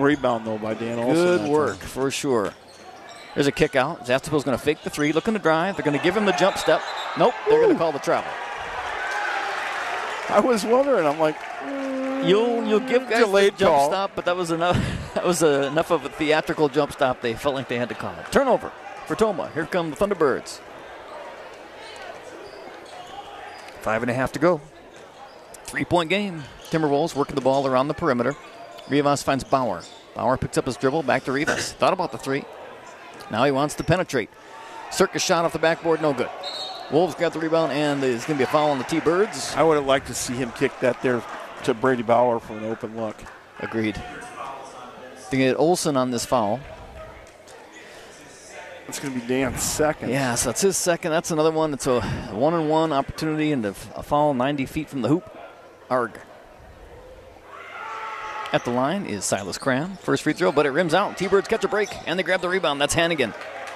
rebound, though, by Dan Olson. Good work, for sure. There's a kick out. Zastapil's going to fake the three, looking to drive. They're going to give him the jump step. Nope, they're going to call the travel. I was wondering. I'm like, you'll give guys the jump call. stop, but that was enough. That was enough of a theatrical jump stop. They felt like they had to call it. Turnover for Tomah. Here come the Thunderbirds. 5.5 to go. 3-point game. Timberwolves working the ball around the perimeter. Rivas finds Bauer. Bauer picks up his dribble, back to Rivas. Thought about the three. Now he wants to penetrate. Circus shot off the backboard, no good. Wolves got the rebound, and there's going to be a foul on the T-Birds. I would have liked to see him kick that there to Brady Bauer for an open look. Agreed. They get Olson on this foul. That's going to be Dan's second. Yeah, so that's his second. That's another one. It's a one-on-one opportunity and a foul 90 feet from the hoop. Arg. At the line is Silas Cram. First free throw, but it rims out. T-Birds catch a break, and they grab the rebound. That's Hannigan.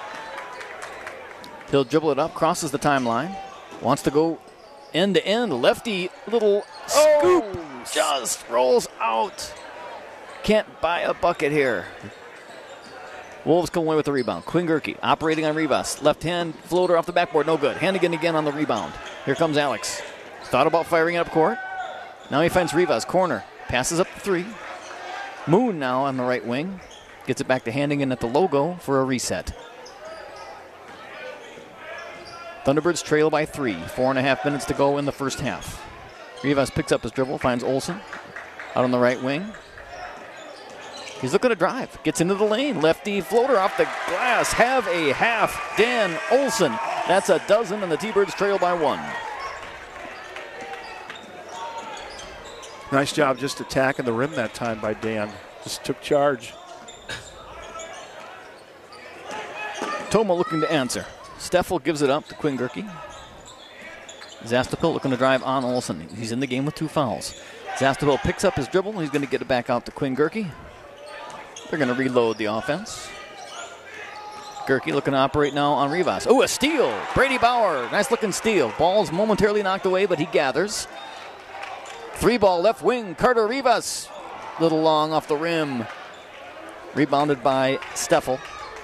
He'll dribble it up, crosses the timeline. Wants to go end-to-end. Lefty, little scoop. Just rolls out. Can't buy a bucket here. Wolves come away with the rebound. Quinn Gerke operating on Rivas. Left hand floater off the backboard, no good. Hannigan again on the rebound. Here comes Alex. Thought about firing it up court. Now he finds Rivas, corner. Passes up the three. Moon now on the right wing. Gets it back to Hannigan at the logo for a reset. Thunderbirds trail by 3. 4.5 minutes to go in the first half. Rivas picks up his dribble, finds Olson out on the right wing. He's looking to drive. Gets into the lane. Lefty floater off the glass. Have a half. Dan Olson. That's a dozen, and the T-Birds trail by 1. Nice job just attacking the rim that time by Dan. Just took charge. Tomah looking to answer. Steffel gives it up to Quinn Gerke. Zastapil looking to drive on Olson. He's in the game with 2 fouls. Zastapil picks up his dribble. He's going to get it back out to Quinn Gerke. They're going to reload the offense. Gerke looking to operate now on Rivas. Oh, a steal. Brady Bauer. Nice looking steal. Ball's momentarily knocked away, but he gathers. 3-ball left wing. Carter Rivas. Little long off the rim. Rebounded by Steffel.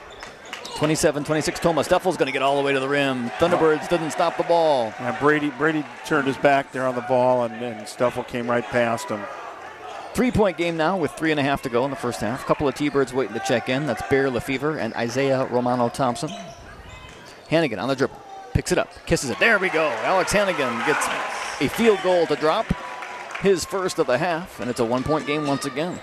27-26 Tomah. Steffel's going to get all the way to the rim. Thunderbirds didn't stop the ball. Yeah, Brady turned his back there on the ball, and Steffel came right past him. 3-point game now with 3.5 to go in the first half. Couple of T-Birds waiting to check in. That's Bear Lefevre and Isaiah Romano-Thompson. Hannigan on the dribble. Picks it up. Kisses it. There we go. Alex Hannigan gets a field goal to drop. His first of the half, and it's a 1-point game once again.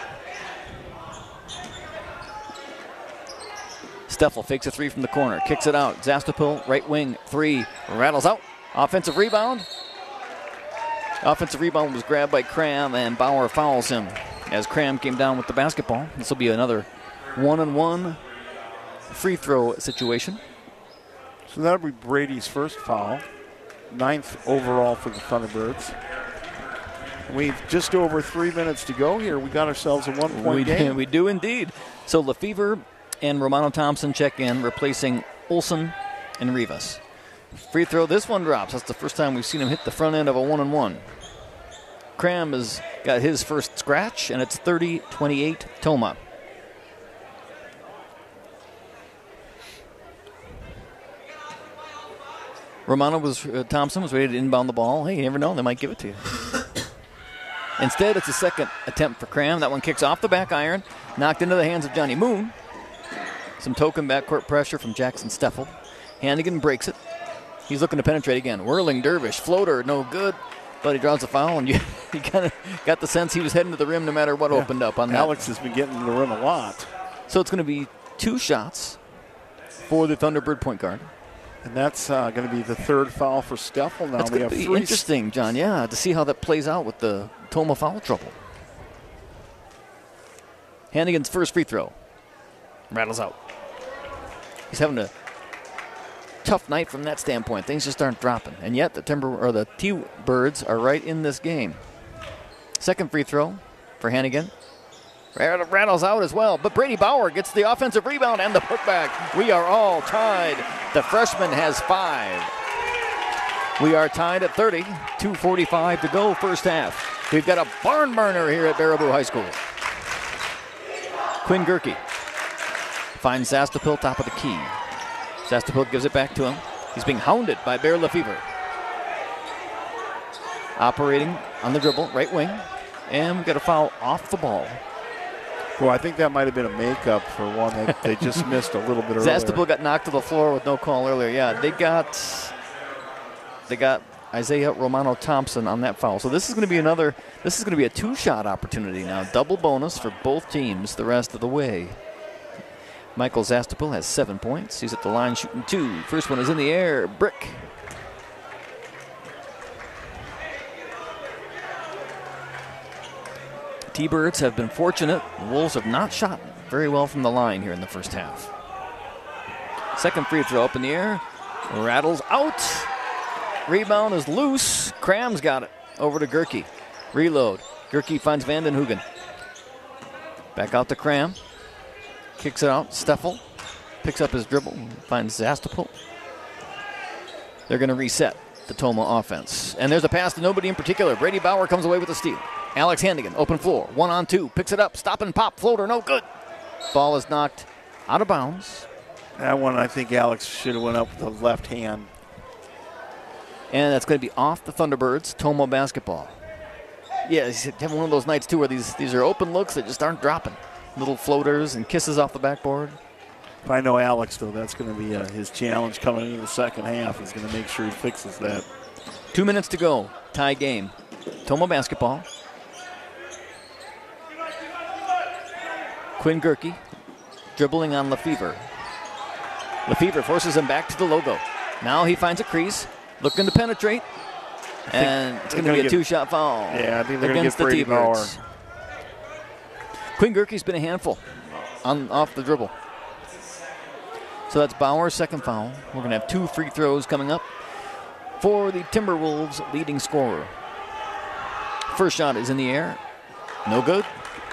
Steffel fakes a three from the corner. Kicks it out. Zastapil, right wing, 3. Rattles out. Offensive rebound. Offensive rebound was grabbed by Cram, and Bauer fouls him as Cram came down with the basketball. This will be another one-on-one free throw situation. So that'll be Brady's first foul. 9th overall for the Thunderbirds. We've just over 3 minutes to go here. We got ourselves a 1-point game. We do indeed. So Lefevre and Romano-Thompson check in, replacing Olson and Rivas. Free throw, this one drops. That's the first time we've seen him hit the front end of a 1-on-1. Cram has got his first scratch, and it's 30-28 Tomah. Thompson was ready to inbound the ball. Hey, you never know, they might give it to you. Instead, it's a second attempt for Cram. That one kicks off the back iron, knocked into the hands of Johnny Moon. Some token backcourt pressure from Jackson Steffel. Hannigan breaks it. He's looking to penetrate again. Whirling dervish, floater, no good. But he draws a foul, and you kind of got the sense he was heading to the rim no matter what opened up on that. Alex has been getting to the rim a lot. So it's going to be 2 shots for the Thunderbird point guard. And that's going to be the 3rd foul for Steffel now. That's going to be interesting, John, to see how that plays out with the Tomah foul trouble. Hannigan's first free throw. Rattles out. He's having a tough night from that standpoint. Things just aren't dropping. And yet the T-Birds are right in this game. Second free throw for Hannigan. Rattles out as well, but Brady Bauer gets the offensive rebound and the putback. We are all tied. The freshman has 5. We are tied at 30. 2:45 to go first half. We've got a barn burner here at Baraboo High School. Quinn Gerke finds Zastapil top of the key. Zastapil gives it back to him. He's being hounded by Bear Lefevre. Operating on the dribble, right wing. And we've got a foul off the ball. Well, I think that might have been a makeup for one. They just missed a little bit earlier. Zastapil got knocked to the floor with no call earlier. Yeah, they got Isaiah Romano Thompson on that foul. So this is going to be a two-shot opportunity now. Double bonus for both teams the rest of the way. Michael Zastapil has 7 points. He's at the line shooting 2. First one is in the air. Brick. T-Birds have been fortunate. The Wolves have not shot very well from the line here in the first half. Second free throw up in the air. Rattles out. Rebound is loose. Cram's got it. Over to Gerke. Reload. Gerke finds Vanden Heugen. Back out to Cram. Kicks it out. Steffel picks up his dribble. Finds Zastapil. They're going to reset the Toma offense. And there's a pass to nobody in particular. Brady Bauer comes away with the steal. Alex Hannigan, open floor, 1-on-2, picks it up, stop and pop, floater, no good. Ball is knocked out of bounds. That one, I think Alex should have went up with the left hand. And that's going to be off the Thunderbirds, Toma basketball. Yeah, he's having one of those nights, too, where these are open looks that just aren't dropping. Little floaters and kisses off the backboard. If I know Alex, though, that's going to be his challenge coming into the second half. He's going to make sure he fixes that. 2 minutes to go, tie game. Toma basketball. Quinn Gerke dribbling on Lefevre. Lefevre forces him back to the logo. Now he finds a crease, looking to penetrate, and it's going to be a two-shot foul. Yeah, I think they're against going to the get Brady T-Birds. Quinn Gerke's been a handful off the dribble. So that's Bauer's second foul. We're going to have 2 free throws coming up for the Timberwolves' leading scorer. First shot is in the air. No good.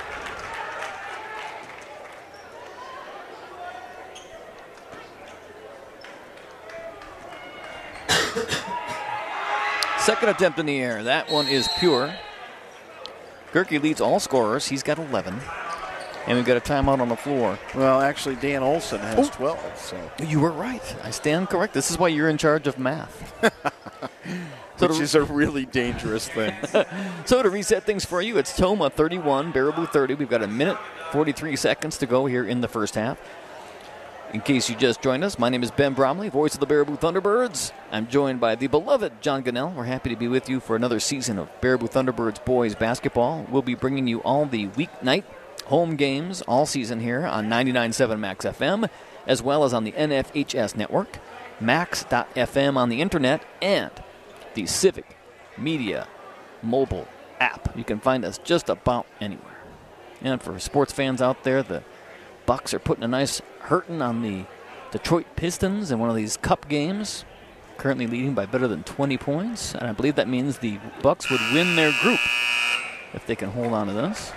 Second attempt in the air. That one is pure. Gerke leads all scorers. He's got 11. And we've got a timeout on the floor. Well, actually, Dan Olson has 12. So you were right. I stand correct. This is why you're in charge of math. Which is a really dangerous thing. So to reset things for you, it's Toma 31, Baraboo 30. We've got 1:43 seconds to go here in the first half. In case you just joined us, my name is Ben Bromley, voice of the Baraboo Thunderbirds. I'm joined by the beloved John Gunnell. We're happy to be with you for another season of Baraboo Thunderbirds boys basketball. We'll be bringing you all the weeknight home games all season here on 99.7 Max FM, as well as on the NFHS network, Max.FM on the internet, and the Civic Media mobile app. You can find us just about anywhere. And for sports fans out there, the Bucks are putting a nice hurting on the Detroit Pistons in one of these cup games, currently leading by better than 20 points. And I believe that means the Bucks would win their group if they can hold on to this.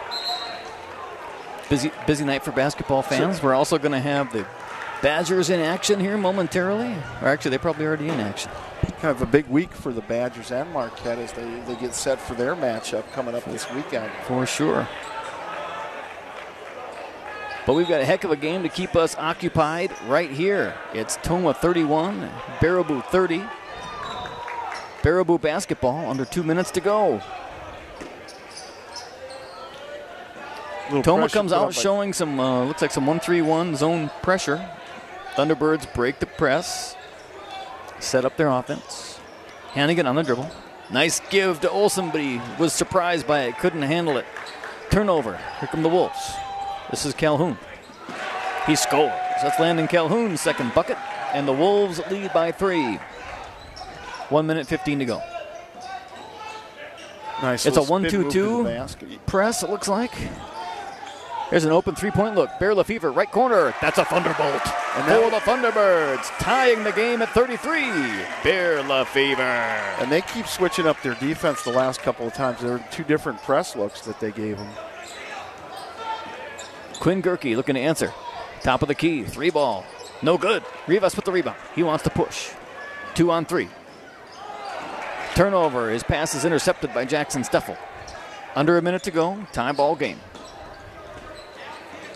Busy night for basketball fans. We're also going to have the Badgers in action here momentarily. Or actually, they're probably already in action. Kind of a big week for the Badgers and Marquette as they get set for their matchup coming up this weekend. For sure. But we've got a heck of a game to keep us occupied right here. It's Toma 31, Baraboo 30. Baraboo basketball, under 2 minutes to go. Toma comes out showing some, looks like some 1-3-1 zone pressure. Thunderbirds break the press, set up their offense. Hannigan on the dribble. Nice give to Olsen, but he was surprised by it, couldn't handle it. Turnover. Here come the Wolves. This is Calhoun. He scores. That's Landon Calhoun's second bucket, and the Wolves lead by 3. 1:15 to go. Nice. It's a 1-2-2 press, it looks like. There's an open three-point look. Bear Lefevre, right corner. That's a thunderbolt. And for the Thunderbirds, tying the game at 33. Bear Lefevre. And they keep switching up their defense the last couple of times. There were 2 different press looks that they gave them. Quinn Gerke looking to answer. Top of the key, 3 ball. No good. Rivas with the rebound. He wants to push. 2-on-3. Turnover. His pass is intercepted by Jackson Steffel. Under a minute to go. Tie ball game.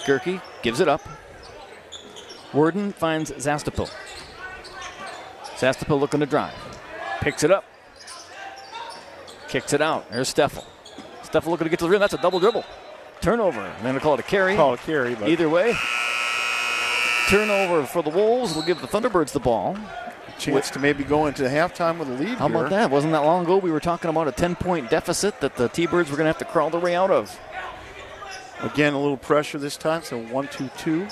Gerke gives it up. Worden finds Zastapil. Zastapil looking to drive. Picks it up. Kicks it out. There's Steffel. Steffel looking to get to the rim. That's a double dribble. Turnover. I'm going to call it a carry. Call it a carry. But either way, turnover for the Wolves will give the Thunderbirds the ball. Chance to maybe go into halftime with a lead. How about that? Wasn't that long ago we were talking about a 10-point deficit that the T-Birds were going to have to crawl their way out of. Again, a little pressure this time, so 1-2-2.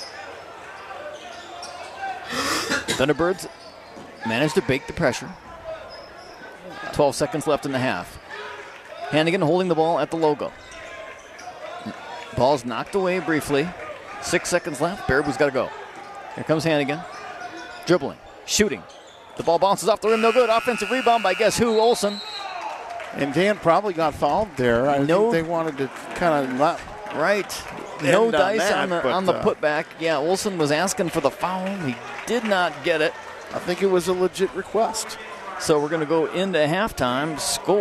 Thunderbirds managed to bake the pressure. 12 seconds left in the half. Hannigan holding the ball at the logo. Ball's knocked away briefly. 6 seconds left. Baraboo's got to go. Here comes Hannigan. Dribbling. Shooting. The ball bounces off the rim. No good. Offensive rebound by guess who? Olsen. And Dan probably got fouled there. I think they wanted to kind of not. Right. No dice that, on the putback. Yeah, Olsen was asking for the foul. He did not get it. I think it was a legit request. So we're going to go into halftime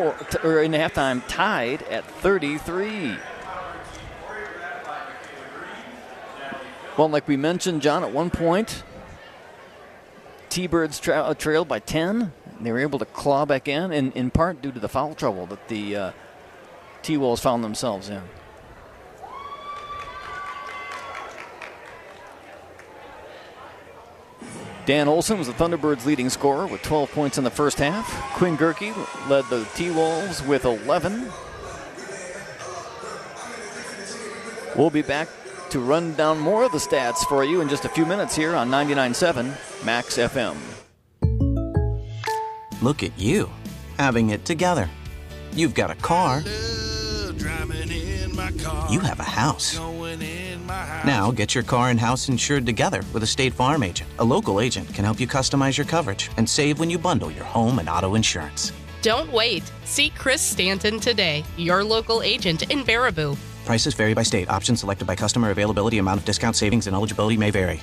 tied at 33. Well, like we mentioned, John, at one point, T-Birds trailed by 10. They were able to claw back in part due to the foul trouble that the T-Wolves found themselves in. Dan Olsen was the Thunderbirds' leading scorer with 12 points in the first half. Quinn Gerke led the T-Wolves with 11. We'll be back to run down more of the stats for you in just a few minutes here on 99.7 Max FM. Look at you, having it together. You've got a car. You have a house. Now get your car and house insured together with a State Farm agent. A local agent can help you customize your coverage and save when you bundle your home and auto insurance. Don't wait. See Chris Stanton today, your local agent in Baraboo. Prices vary by state. Options selected by customer. Availability, amount of discount, savings, and eligibility may vary.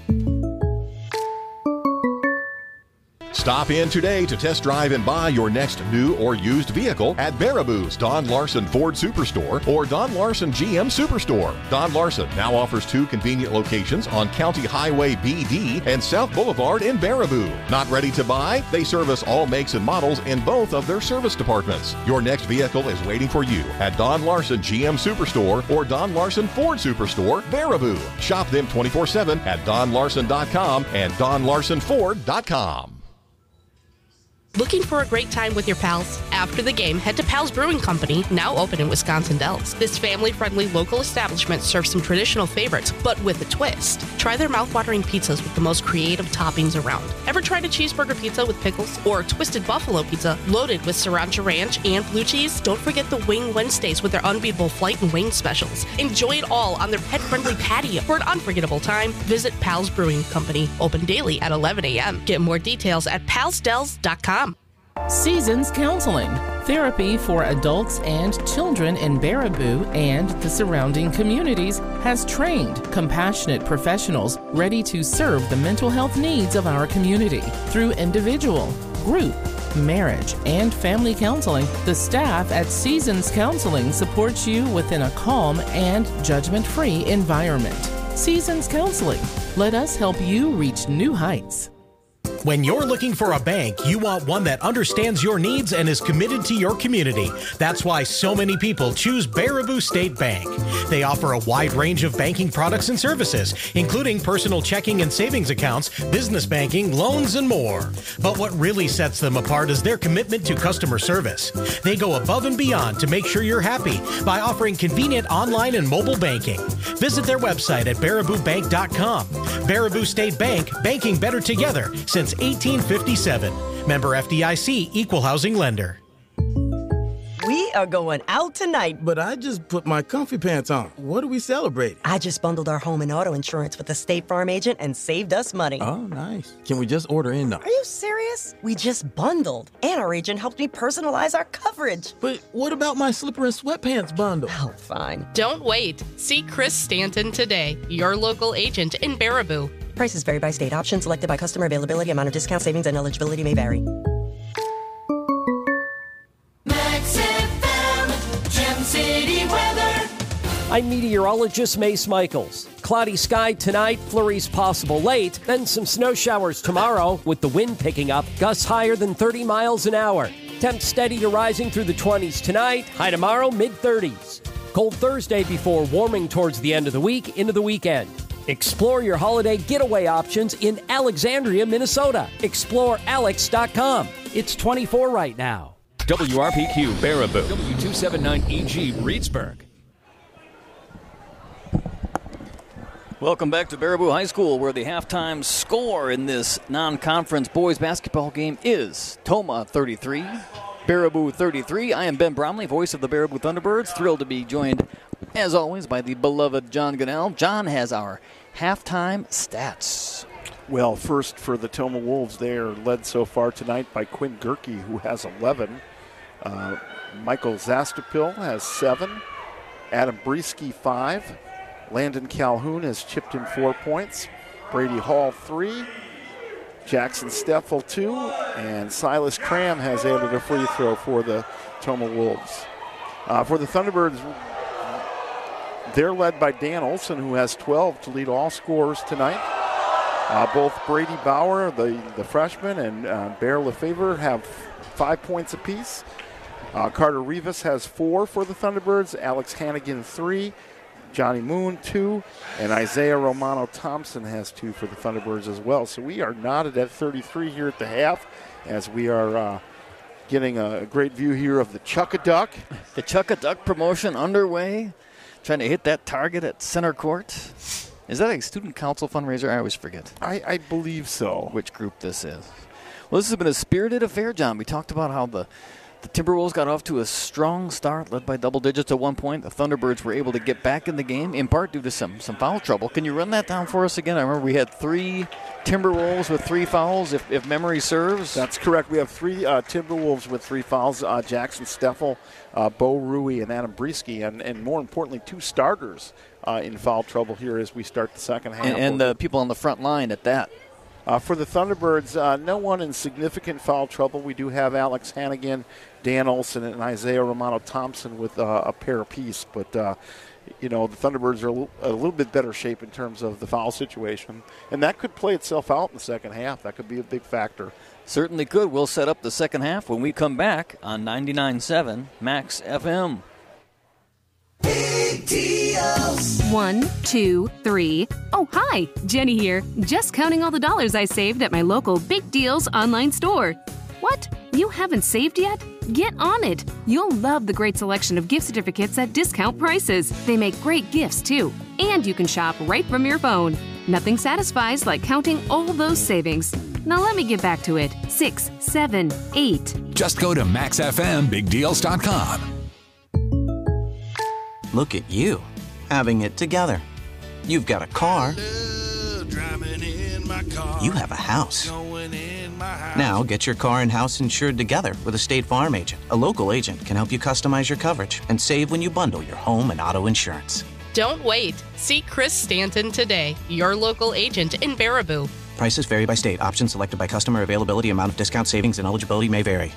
Stop in today to test drive and buy your next new or used vehicle at Baraboo's Don Larson Ford Superstore or Don Larson GM Superstore. Don Larson now offers 2 convenient locations on County Highway BD and South Boulevard in Baraboo. Not ready to buy? They service all makes and models in both of their service departments. Your next vehicle is waiting for you at Don Larson GM Superstore or Don Larson Ford Superstore, Baraboo. Shop them 24/7 at donlarson.com and donlarsonford.com. Looking for a great time with your pals? After the game, head to Pal's Brewing Company, now open in Wisconsin Dells. This family-friendly local establishment serves some traditional favorites, but with a twist. Try their mouth-watering pizzas with the most creative toppings around. Ever tried a cheeseburger pizza with pickles? Or a twisted buffalo pizza loaded with sriracha ranch and blue cheese? Don't forget the Wing Wednesdays with their unbeatable flight and wing specials. Enjoy it all on their pet-friendly patio. For an unforgettable time, visit Pal's Brewing Company, open daily at 11 a.m. Get more details at palsdells.com. Seasons Counseling, therapy for adults and children in Baraboo and the surrounding communities, has trained, compassionate professionals ready to serve the mental health needs of our community. Through individual, group, marriage, and family counseling, the staff at Seasons Counseling supports you within a calm and judgment-free environment. Seasons Counseling. Let us help you reach new heights. When you're looking for a bank, you want one that understands your needs and is committed to your community. That's why so many people choose Baraboo State Bank. They offer a wide range of banking products and services, including personal checking and savings accounts, business banking, loans, and more. But what really sets them apart is their commitment to customer service. They go above and beyond to make sure you're happy by offering convenient online and mobile banking. Visit their website at baraboobank.com. Baraboo State Bank, banking better together since 1857. Member FDIC, Equal Housing Lender. We are going out tonight. But I just put my comfy pants on. What are we celebrating? I just bundled our home and auto insurance with the State Farm agent and saved us money. Oh, nice. Can we just order in now? Are you serious? We just bundled. And our agent helped me personalize our coverage. But what about my slipper and sweatpants bundle? Oh, fine. Don't wait. See Chris Stanton today, your local agent in Baraboo. Prices vary by state. Options selected by customer. Availability, amount of discount, savings, and eligibility may vary. Max FM, Gem City weather. I'm meteorologist Mace Michaels. cloudy sky tonight, flurries possible late, then some snow showers tomorrow with the wind picking up, gusts higher than 30 miles an hour. Temps steady to rising through the 20s tonight, high tomorrow, mid-30s. Cold Thursday before warming towards the end of the week into the weekend. Explore your holiday getaway options in Alexandria, Minnesota. ExploreAlex.com. It's 24 right now. WRPQ Baraboo, W279EG Reedsburg. Welcome back to Baraboo High School, where the halftime score in this non-conference boys basketball game is Tomah 33, Baraboo 33. I am Ben Bromley, voice of the Baraboo Thunderbirds. Thrilled to be joined, as always, by the beloved John Gunnell. John has our halftime stats. Well, first for the Tomah Wolves, they are led so far tonight by Quinn Gerke, who has 11. Michael Zastapil has 7. Adam Breesky, 5. Landon Calhoun has chipped in 4 points. Brady Hall, 3. Jackson Steffel, 2. And Silas Cram has added a free throw for the Tomah Wolves. For the Thunderbirds, they're led by Dan Olson, who has 12 to lead all scorers tonight. Both Brady Bauer, the freshman, and Bear Lefevre have 5 points apiece. Carter Rivas has 4 for the Thunderbirds. Alex Hannigan, 3. Johnny Moon, 2. And Isaiah Romano Thompson has 2 for the Thunderbirds as well. So we are knotted at 33 here at the half, as we are getting a great view here of the Chuck-a-Duck. The Chuck-a-Duck promotion underway. Trying to hit that target at center court. Is that a student council fundraiser? I always forget. I believe so. Which group this is. Well, this has been a spirited affair, John. We talked about how the Timberwolves got off to a strong start, led by double digits at one point. The Thunderbirds were able to get back in the game, in part due to some foul trouble. Can you run that down for us again? I remember we had 3 Timberwolves with 3 fouls, if memory serves. That's correct. We have 3 Timberwolves with 3 fouls. Jackson Steffel, Bo Rui, and Adam Breesky, and more importantly, 2 starters in foul trouble here as we start the second half. And the people on the front line at that. For the Thunderbirds, no one in significant foul trouble. We do have Alex Hannigan, Dan Olson, and Isaiah Romano Thompson with a pair apiece. But, the Thunderbirds are a little bit better shape in terms of the foul situation. And that could play itself out in the second half. That could be a big factor. Certainly could. We'll set up the second half when we come back on 99.7 Max FM. Big deals. 1, 2, 3. Oh, hi, Jenny here. Just counting all the dollars I saved at my local Big Deals online store. What? You haven't saved yet? Get on it. You'll love the great selection of gift certificates at discount prices. They make great gifts, too. And you can shop right from your phone. Nothing satisfies like counting all those savings. Now let me get back to it. 6, 7, 8. Just go to maxfmbigdeals.com. Look at you, having it together. You've got a car. You have a house. Now get your car and house insured together with a State Farm agent. A local agent can help you customize your coverage and save when you bundle your home and auto insurance. Don't wait. See Chris Stanton today, your local agent in Baraboo. Prices vary by state. Options selected by customer. Availability, amount of discount, savings, and eligibility may vary.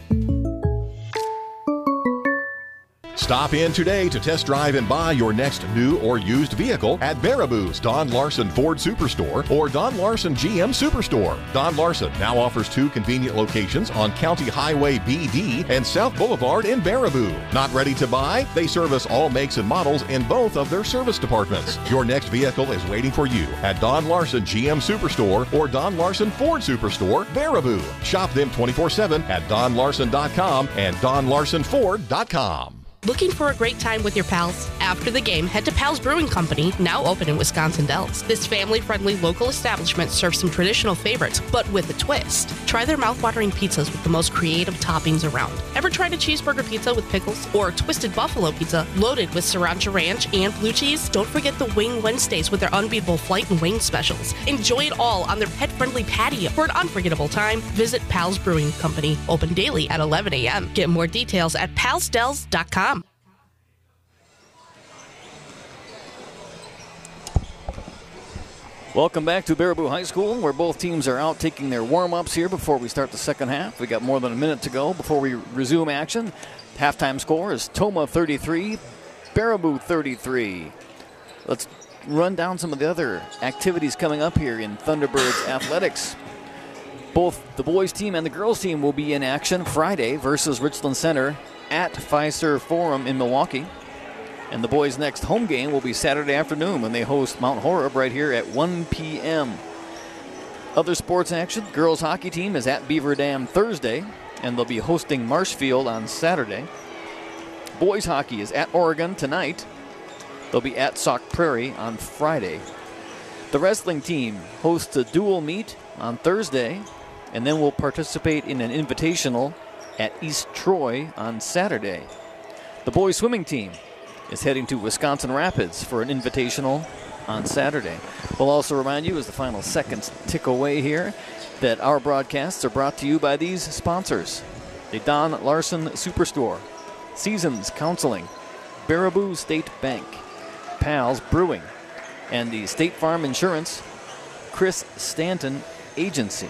Stop in today to test drive and buy your next new or used vehicle at Baraboo's Don Larson Ford Superstore or Don Larson GM Superstore. Don Larson now offers 2 convenient locations on County Highway BD and South Boulevard in Baraboo. Not ready to buy? They service all makes and models in both of their service departments. Your next vehicle is waiting for you at Don Larson GM Superstore or Don Larson Ford Superstore, Baraboo. Shop them 24/7 at donlarson.com and donlarsonford.com. Looking for a great time with your pals? After the game, head to Pal's Brewing Company, now open in Wisconsin Dells. This family-friendly local establishment serves some traditional favorites, but with a twist. Try their mouth-watering pizzas with the most creative toppings around. Ever tried a cheeseburger pizza with pickles? Or a twisted buffalo pizza loaded with sriracha ranch and blue cheese? Don't forget the Wing Wednesdays with their unbeatable flight and wing specials. Enjoy it all on their pet-friendly patio. For an unforgettable time, visit Pal's Brewing Company, open daily at 11 a.m. Get more details at palsdells.com. Welcome back to Baraboo High School, where both teams are out taking their warm-ups here before we start the second half. We got more than a minute to go before we resume action. Halftime score is Tomah 33, Baraboo 33. Let's run down some of the other activities coming up here in Thunderbirds athletics. Both the boys team and the girls team will be in action Friday versus Richland Center at Fiserv Forum in Milwaukee. And the boys' next home game will be Saturday afternoon when they host Mount Horeb right here at 1 p.m. Other sports action, girls hockey team is at Beaver Dam Thursday, and they'll be hosting Marshfield on Saturday. Boys hockey is at Oregon tonight. They'll be at Sauk Prairie on Friday. The wrestling team hosts a dual meet on Thursday, and then will participate in an invitational at East Troy on Saturday. The boys swimming team is heading to Wisconsin Rapids for an invitational on Saturday. We'll also remind you, as the final seconds tick away here, that our broadcasts are brought to you by these sponsors: the Don Larson Superstore, Seasons Counseling, Baraboo State Bank, Pals Brewing, and the State Farm Insurance Chris Stanton Agency.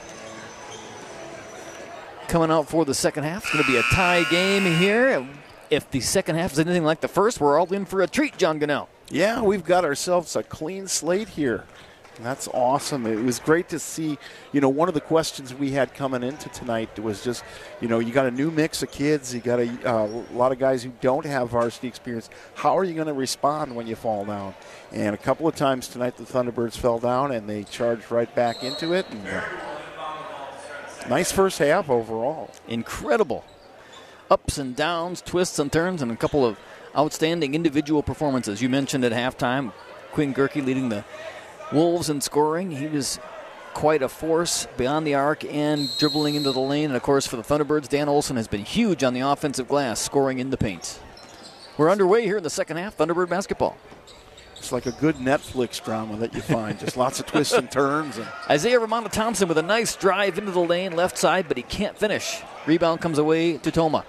Coming out for the second half, it's going to be a tie game here. If the second half is anything like the first, we're all in for a treat, John Gunnell. Yeah, we've got ourselves a clean slate here. And that's awesome. It was great to see, one of the questions we had coming into tonight was just, you got a new mix of kids. You got a lot of guys who don't have varsity experience. How are you going to respond when you fall down? And a couple of times tonight the Thunderbirds fell down and they charged right back into it. And nice first half overall. Incredible. Ups and downs, twists and turns, and a couple of outstanding individual performances. You mentioned at halftime, Quinn Gerke leading the Wolves in scoring. He was quite a force beyond the arc and dribbling into the lane. And, of course, for the Thunderbirds, Dan Olson has been huge on the offensive glass, scoring in the paint. We're underway here in the second half, Thunderbird basketball. It's like a good Netflix drama that you find. Just lots of twists and turns. Isaiah Romano-Thompson with a nice drive into the lane, left side, but he can't finish. Rebound comes away to Toma.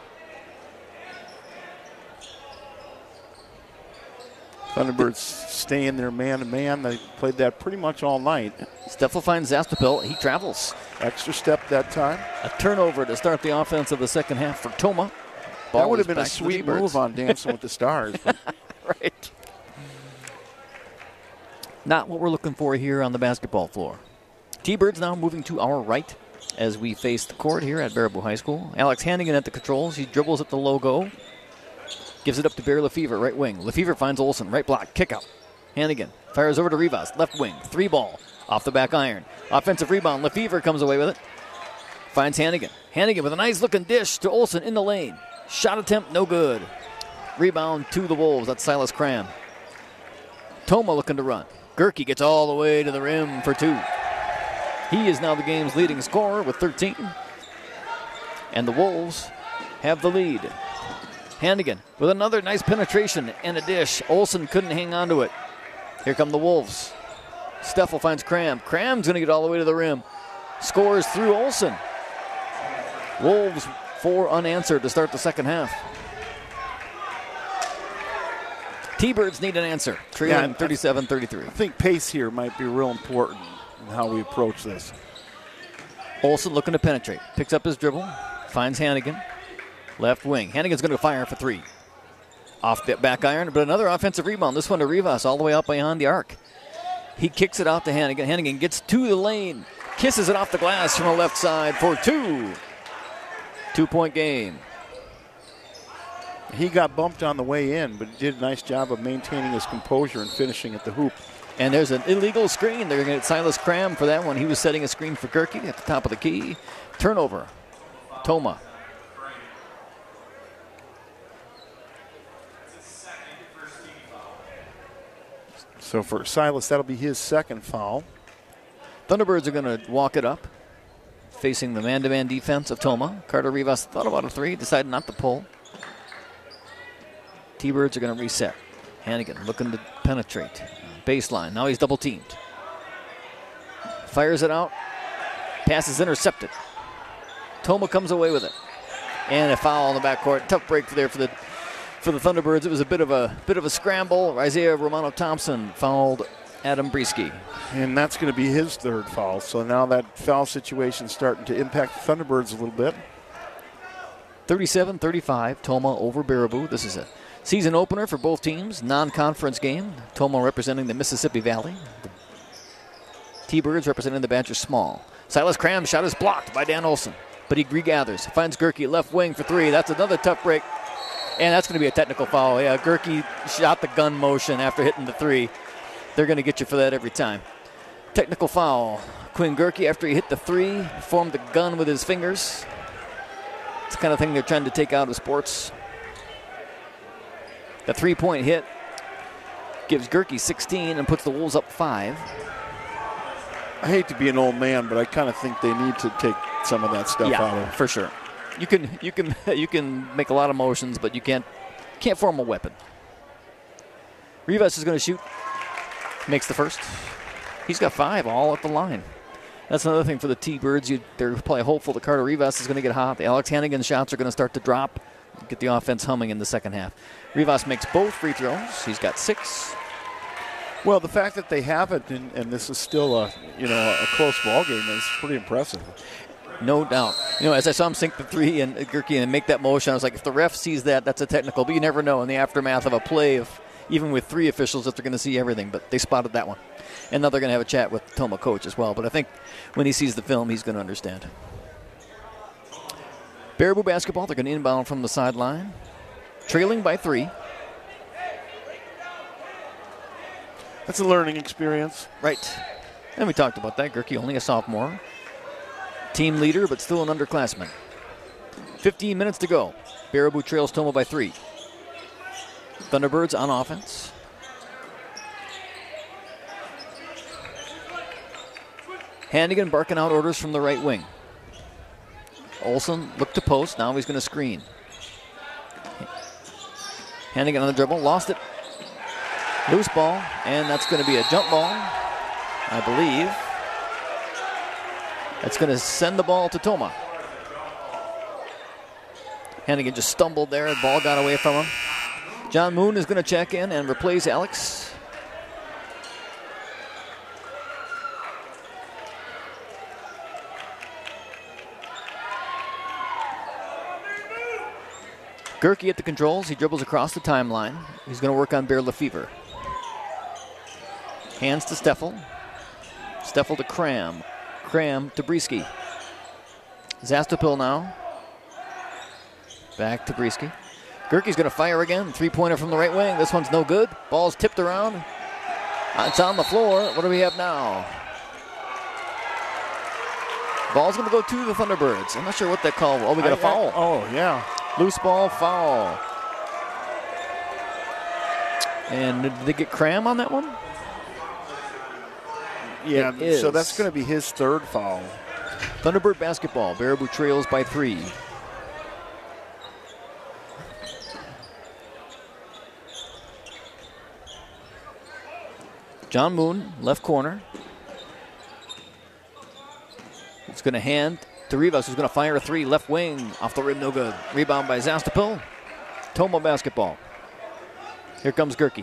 Thunderbirds stay in their man-to-man. They played that pretty much all night. Steffel finds Zastapil. He travels. Extra step that time. A turnover to start the offense of the second half for Toma. Ball that would have been a sweet move on Dancing with the Stars. Right. Not what we're looking for here on the basketball floor. T-Birds now moving to our right as we face the court here at Baraboo High School. Alex Hannigan at the controls. He dribbles at the logo. Gives it up to Barry Lefevre, right wing. Lefevre finds Olson, right block, kick out. Hannigan fires over to Rivas, left wing, 3 ball, off the back iron. Offensive rebound, Lefevre comes away with it. Finds Hannigan. Hannigan with a nice looking dish to Olson in the lane. Shot attempt, no good. Rebound to the Wolves, that's Silas Cram. Toma looking to run. Gerke gets all the way to the rim for 2. He is now the game's leading scorer with 13. And the Wolves have the lead. Hannigan with another nice penetration and a dish. Olson couldn't hang on to it. Here come the Wolves. Steffel finds Cram. Cram's going to get all the way to the rim. Scores through Olson. Wolves 4 unanswered to start the second half. T-Birds need an answer. Trailing 37-33. I think pace here might be real important in how we approach this. Olson looking to penetrate. Picks up his dribble. Finds Hannigan. Left wing. Hannigan's going to fire for 3. Off the back iron, but another offensive rebound. This one to Rivas all the way up beyond the arc. He kicks it out to Hannigan. Hannigan gets to the lane. Kisses it off the glass from the left side for 2. 2-point game. He got bumped on the way in, but he did a nice job of maintaining his composure and finishing at the hoop. And there's an illegal screen. They're going to get Silas Cram for that one. He was setting a screen for Gerke at the top of the key. Turnover. Toma. So for Silas, that'll be his second foul. Thunderbirds are going to walk it up, facing the man-to-man defense of Toma. Carter Rivas thought about a 3, decided not to pull. T-Birds are going to reset. Hannigan looking to penetrate. Baseline. Now he's double-teamed. Fires it out. Pass is intercepted. Toma comes away with it. And a foul on the backcourt. Tough break there for the Thunderbirds. It was a bit of a scramble. Isaiah Romano-Thompson fouled Adam Brieske. And that's going to be his 3rd foul. So now that foul situation starting to impact the Thunderbirds a little bit. 37-35, Toma over Baraboo. This is a Season opener for both teams, non-conference game. Tomo representing the Mississippi Valley. The T-Birds representing the Badgers Small. Silas Cram's shot is blocked by Dan Olson, but he regathers. Finds Gerke left wing for 3. That's another tough break. And that's going to be a technical foul. Yeah, Gerke shot the gun motion after hitting the 3. They're going to get you for that every time. Technical foul. Quinn Gerke, after he hit the 3, formed the gun with his fingers. It's the kind of thing they're trying to take out of sports. The 3-point hit gives Gerke 16 and puts the Wolves up 5. I hate to be an old man, but I kind of think they need to take some of that stuff out of it. For sure. You can make a lot of motions, but you can't form a weapon. Rivas is going to shoot. Makes the first. He's got 5 all at the line. That's another thing for the T-Birds. They're probably hopeful that Carter Rivas is going to get hot. The Alex Hannigan shots are going to start to drop. Get the offense humming in the second half. Rivas makes both free throws. He's got 6. Well, the fact that they have it, and this is still a close ball game, is pretty impressive. No doubt. As I saw him sink the 3 and Gerke and make that motion, I was like, if the ref sees that, that's a technical. But you never know in the aftermath of a play, even with 3 officials, if they're going to see everything. But they spotted that one. And now they're going to have a chat with the Toma coach as well. But I think when he sees the film, he's going to understand. Baraboo basketball, they're going to inbound from the sideline. Trailing by 3. That's a learning experience. Right. And we talked about that. Gerke only a sophomore. Team leader, but still an underclassman. 15 minutes to go. Baraboo trails Toma by 3. Thunderbirds on offense. Hannigan barking out orders from the right wing. Olson looked to post. Now he's going to screen. Hannigan on the dribble. Lost it. Loose ball. And that's going to be a jump ball, I believe. That's going to send the ball to Toma. Hannigan just stumbled there. The ball got away from him. John Moon is going to check in and replace Alex. Gerke at the controls. He dribbles across the timeline. He's going to work on Bear Lefevre. Hands to Steffel. Steffel to Cram. Cram to Brieske. Zastapil now. Back to Brieske. Gerke's going to fire again. 3-pointer from the right wing. This one's no good. Ball's tipped around. It's on the floor. What do we have now? Ball's going to go to the Thunderbirds. I'm not sure what that call was. Oh, we got a foul. Oh, yeah. Loose ball, foul. And did they get Cram on that one? Yeah, so that's going to be his 3rd foul. Thunderbird basketball. Baraboo trails by 3. John Moon, left corner. It's going to hand to Rivas, who's going to fire a 3, left wing, off the rim, no good. Rebound by Zastapil. Toma basketball. Here comes Gerke.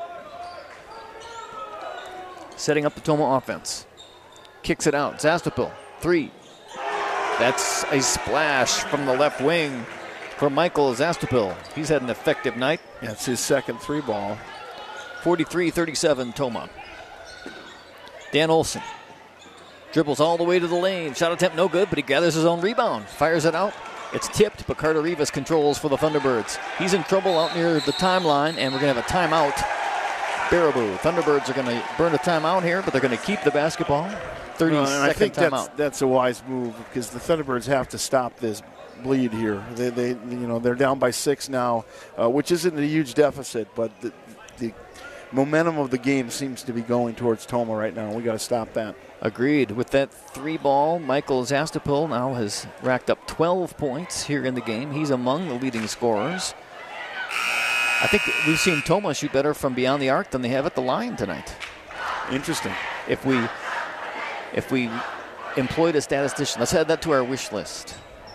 Setting up the Toma offense. Kicks it out. Zastapil, 3. That's a splash from the left wing for Michael Zastapil. He's had an effective night. That's his second 3 ball. 43-37 Toma. Dan Olson. Dribbles all the way to the lane. Shot attempt no good, but he gathers his own rebound. Fires it out. It's tipped, but Carter Rivas controls for the Thunderbirds. He's in trouble out near the timeline, and we're going to have a timeout. Baraboo. Thunderbirds are going to burn a timeout here, but they're going to keep the basketball. 30-second timeout. That's a wise move because the Thunderbirds have to stop this bleed here. They're down by 6 now, which isn't a huge deficit, but the momentum of the game seems to be going towards Toma right now. We got to stop that. Agreed. With that 3 ball, Michael Zastapil now has racked up 12 points here in the game. He's among the leading scorers. I think we've seen Toma shoot better from beyond the arc than they have at the line tonight. Interesting. If we employed a statistician, let's add that to our wish list.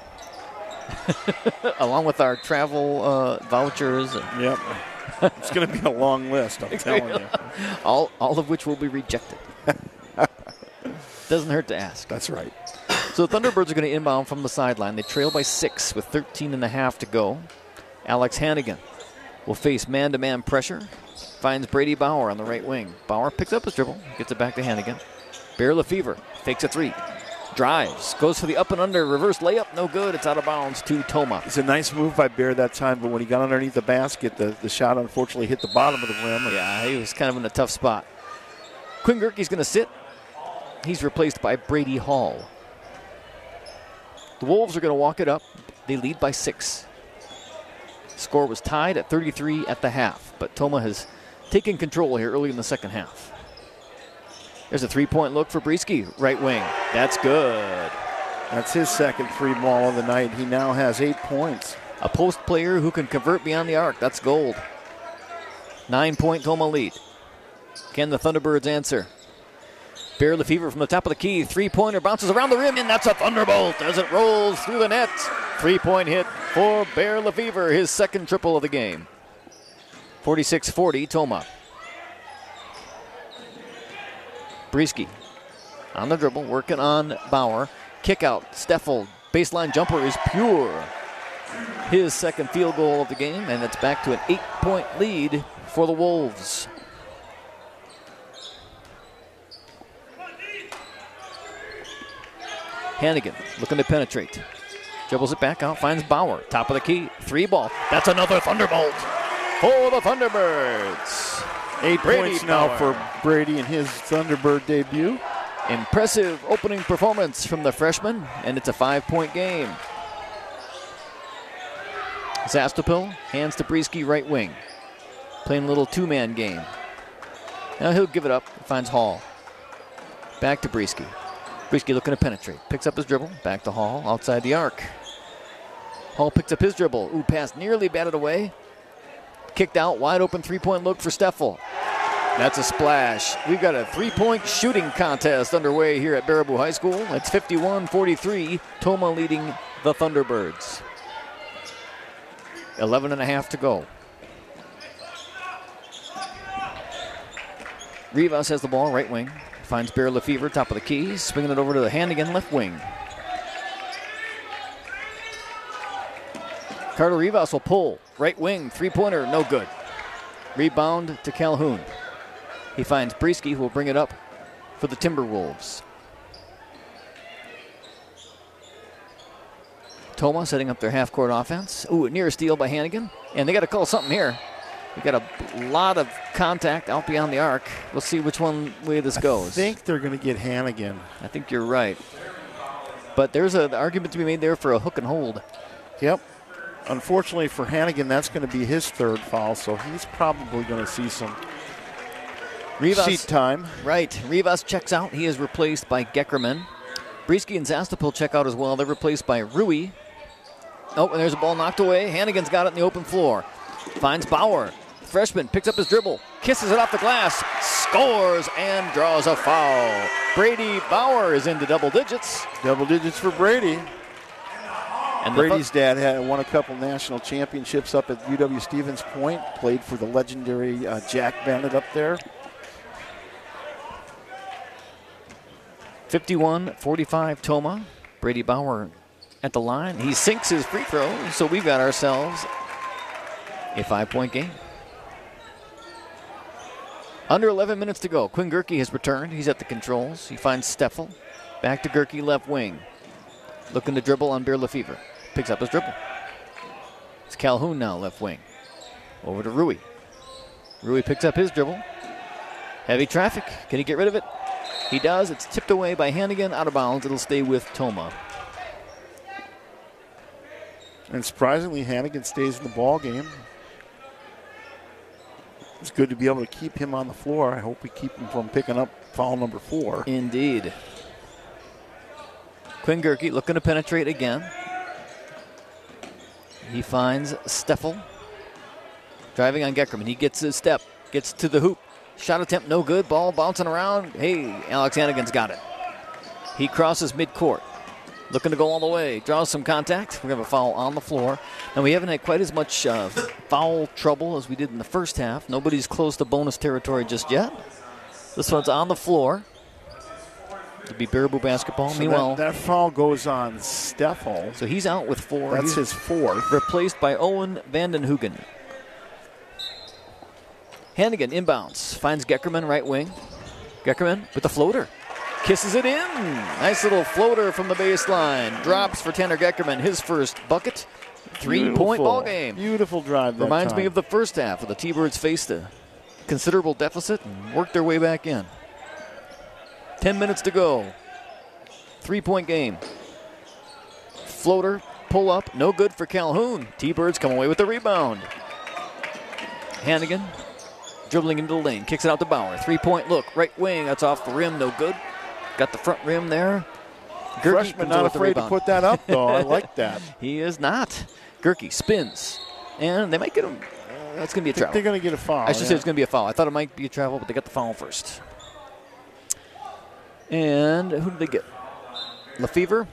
Along with our travel vouchers. Yep. It's going to be a long list, I'm telling you. All of which will be rejected. Doesn't hurt to ask. That's right. So the Thunderbirds are going to inbound from the sideline. They trail by 6 with 13.5 to go. Alex Hannigan will face man-to-man pressure. Finds Brady Bauer on the right wing. Bauer picks up his dribble, gets it back to Hannigan. Bear Lefevre fakes a three. Drives, goes for the up and under, reverse layup, no good. It's out of bounds to Toma. It's a nice move by Bear that time, but when he got underneath the basket, the shot unfortunately hit the bottom of the rim. Yeah, he was kind of in a tough spot. Quinn Gerke's going to sit. He's replaced by Brady Hall. The Wolves are going to walk it up. They lead by 6. Score was tied at 33 at the half, but Toma has taken control here early in the second half. There's a three-point look for Brieske, right wing. That's good. That's his second free ball of the night. He now has 8 points. A post player who can convert beyond the arc. That's gold. 9-point Toma lead. Can the Thunderbirds answer? Bear Lefevre from the top of the key. Three-pointer bounces around the rim, and that's a thunderbolt as it rolls through the net. 3-point hit for Bear Lefevre, his second triple of the game. 46-40, Toma. Brieske on the dribble, working on Bauer. Kick out, Steffel. Baseline jumper is pure. His second field goal of the game, and it's back to an 8-point lead for the Wolves. Hannigan looking to penetrate. Dribbles it back out, finds Bauer. Top of the key, 3-ball. That's another thunderbolt for the Thunderbirds. 8 points now for Brady in his Thunderbird debut. Impressive opening performance from the freshman, and it's a 5-point game. Zastapil hands to Brieske, right wing. Playing a little two-man game. Now he'll give it up, finds Hall. Back to Brieske. Brieske looking to penetrate. Picks up his dribble, back to Hall, outside the arc. Hall picks up his dribble. Ooh, pass nearly batted away. Kicked out, wide open three-point look for Steffel. That's a splash. We've got a three-point shooting contest underway here at Baraboo High School. It's 51-43, Toma leading the Thunderbirds. 11.5 to go. Rivas has the ball, right wing. Finds Bear Lefevre, top of the key. Swinging it over to the Hannigan, left wing. Carter Rivas will pull. Right wing, three-pointer, no good. Rebound to Calhoun. He finds Brieske, who will bring it up for the Timberwolves. Toma setting up their half-court offense. Ooh, near a steal by Hannigan. And they got to call something here. We got a lot of contact out beyond the arc. We'll see which one way this goes. I think they're going to get Hannigan. I think you're right. But there's an argument to be made there for a hook and hold. Yep. Unfortunately for Hannigan, that's going to be his third foul, so he's probably going to see some seat time. Right. Rivas checks out. He is replaced by Geckerman. Brieske and Zastapil check out as well. They're replaced by Rui. Oh, and there's a ball knocked away. Hannigan's got it in the open floor. Finds Bauer. Freshman picks up his dribble, kisses it off the glass, scores, and draws a foul. Brady Bauer is into double digits. Double digits for Brady. And Brady's dad had won a couple national championships up at UW-Stevens Point, played for the legendary Jack Bennett up there. 51-45 Toma. Brady Bauer at the line. He sinks his free throw, so we've got ourselves a 5-point game. Under 11 minutes to go. Quinn Gerke has returned. He's at the controls. He finds Steffel. Back to Gerke, left wing. Looking to dribble on Bear Lefevre. Picks up his dribble. It's Calhoun now, left wing. Over to Rui. Rui picks up his dribble. Heavy traffic. Can he get rid of it? He does. It's tipped away by Hannigan, out of bounds. It'll stay with Toma. And surprisingly, Hannigan stays in the ball game. It's good to be able to keep him on the floor. I hope we keep him from picking up foul number 4. Indeed. Quinn Gerke looking to penetrate again. He finds Steffel. Driving on Geckerman. He gets his step. Gets to the hoop. Shot attempt no good. Ball bouncing around. Hey, Alex Hannigan's got it. He crosses midcourt. Looking to go all the way. Draws some contact. We're going to have a foul on the floor. Now, we haven't had quite as much foul trouble as we did in the first half. Nobody's close to bonus territory just yet. This one's on the floor. It'll be Baraboo basketball. So meanwhile, that foul goes on Steffel. So he's out with 4. That's his 4th. Replaced by Owen Vandenhugen. Hannigan inbounds, finds Geckerman right wing. Geckerman with the floater. Kisses it in. Nice little floater from the baseline. Drops for Tanner Geckerman, his first bucket. 3-point ball game. Beautiful drive that Reminds time. me of the first half where the T-Birds faced a considerable deficit and worked their way back in. 10 minutes to go. 3-point game. Floater, pull up, no good for Calhoun. T-Birds come away with the rebound. Hannigan dribbling into the lane, kicks it out to Bauer. 3-point look, right wing, that's off the rim, no good. Got the front rim there. Freshman not afraid to put that up, though. I like that. He is not. Gerke spins, and they might get him. That's going to be a travel. They're going to get a foul. I should say it's going to be a foul. I thought it might be a travel, but they got the foul first. And who did they get? Lefevre.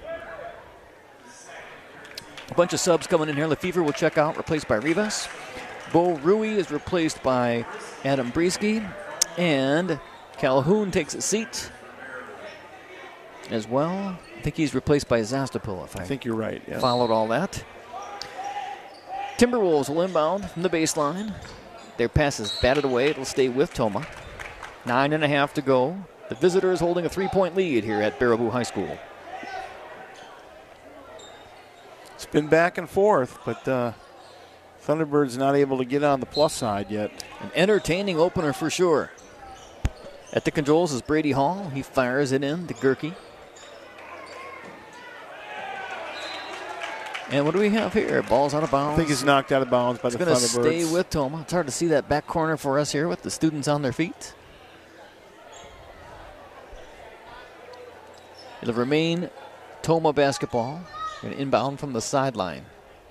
A bunch of subs coming in here. Lefevre will check out, replaced by Rivas. Bo Rui is replaced by Adam Brieske. And Calhoun takes a seat as well. I think he's replaced by Zastapil, if I think you're right. Yeah. Followed all that. Timberwolves will inbound from the baseline. Their pass is batted away. It'll stay with Toma. 9.5 to go. The visitors holding a 3-point lead here at Baraboo High School. It's been back and forth, but Thunderbirds not able to get on the plus side yet. An entertaining opener for sure. At the controls is Brady Hall. He fires it in to Gerke. And what do we have here? Ball's out of bounds. I think it's knocked out of bounds by the Thunderbirds. It's going to stay with Toma. It's hard to see that back corner for us here with the students on their feet. It'll remain Toma basketball. Going to inbound from the sideline.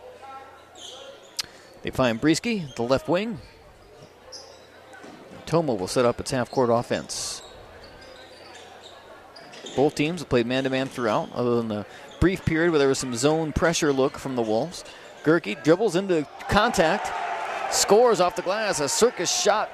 They find Brieske, the left wing. Toma will set up its half-court offense. Both teams have played man-to-man throughout, other than the brief period where there was some zone pressure look from the Wolves. Gerke dribbles into contact, scores off the glass, a circus shot.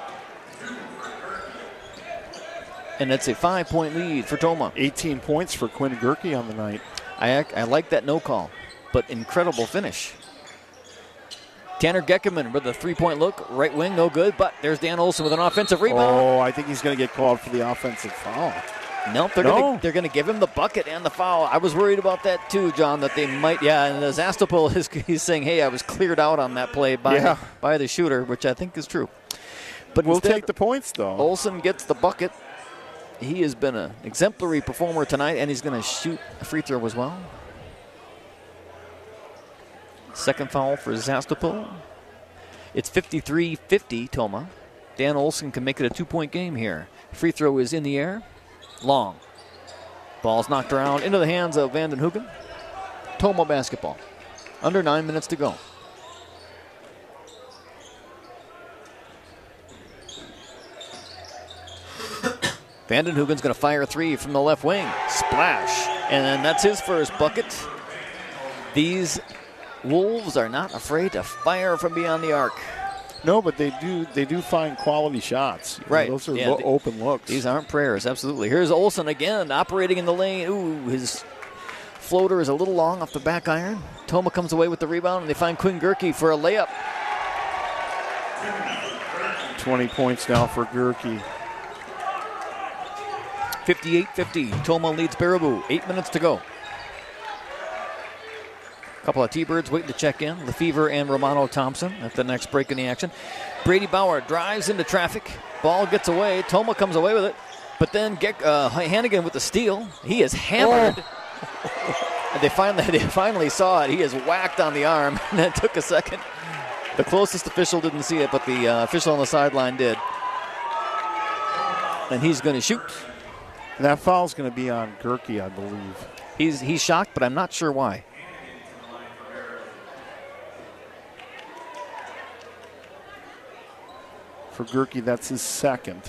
And it's a 5-point lead for Toma. 18 points for Quinn Gerke on the night. I like that no call, but incredible finish. Tanner Geckerman with a 3-point look, right wing, no good, but there's Dan Olson with an offensive rebound. Oh, I think he's going to get called for the offensive foul. Nope, they're going to give him the bucket and the foul. I was worried about that too, John, that they might, and Zastapil he's saying, hey, I was cleared out on that play by the shooter, which I think is true. But we'll take the points, though. Olson gets the bucket. He has been an exemplary performer tonight, and he's going to shoot a free throw as well. Second foul for Zastapil. It's 53-50, Toma. Dan Olson can make it a 2-point game here. Free throw is in the air. Long. Ball's knocked around into the hands of Vanden Heugen. Toma basketball. Under 9 minutes to go. Vanden Heugen's going to fire a 3 from the left wing. Splash. And that's his first bucket. These Wolves are not afraid to fire from beyond the arc. No, but they do find quality shots. Right. Those are open looks. These aren't prayers, absolutely. Here's Olson again, operating in the lane. Ooh, his floater is a little long off the back iron. Toma comes away with the rebound, and they find Quinn Gerke for a layup. 20 points now for Gerke. 58-50. Toma leads Baraboo. 8 minutes to go. Couple of T-Birds waiting to check in. Lefevre and Romano Thompson at the next break in the action. Brady Bauer drives into traffic. Ball gets away. Toma comes away with it. But then Hannigan with the steal. He is hammered. And they finally saw it. He is whacked on the arm. And it took a second. The closest official didn't see it, but the official on the sideline did. And he's going to shoot. And that foul's going to be on Gerke, I believe. He's shocked, but I'm not sure why. For Gerke, that's his second.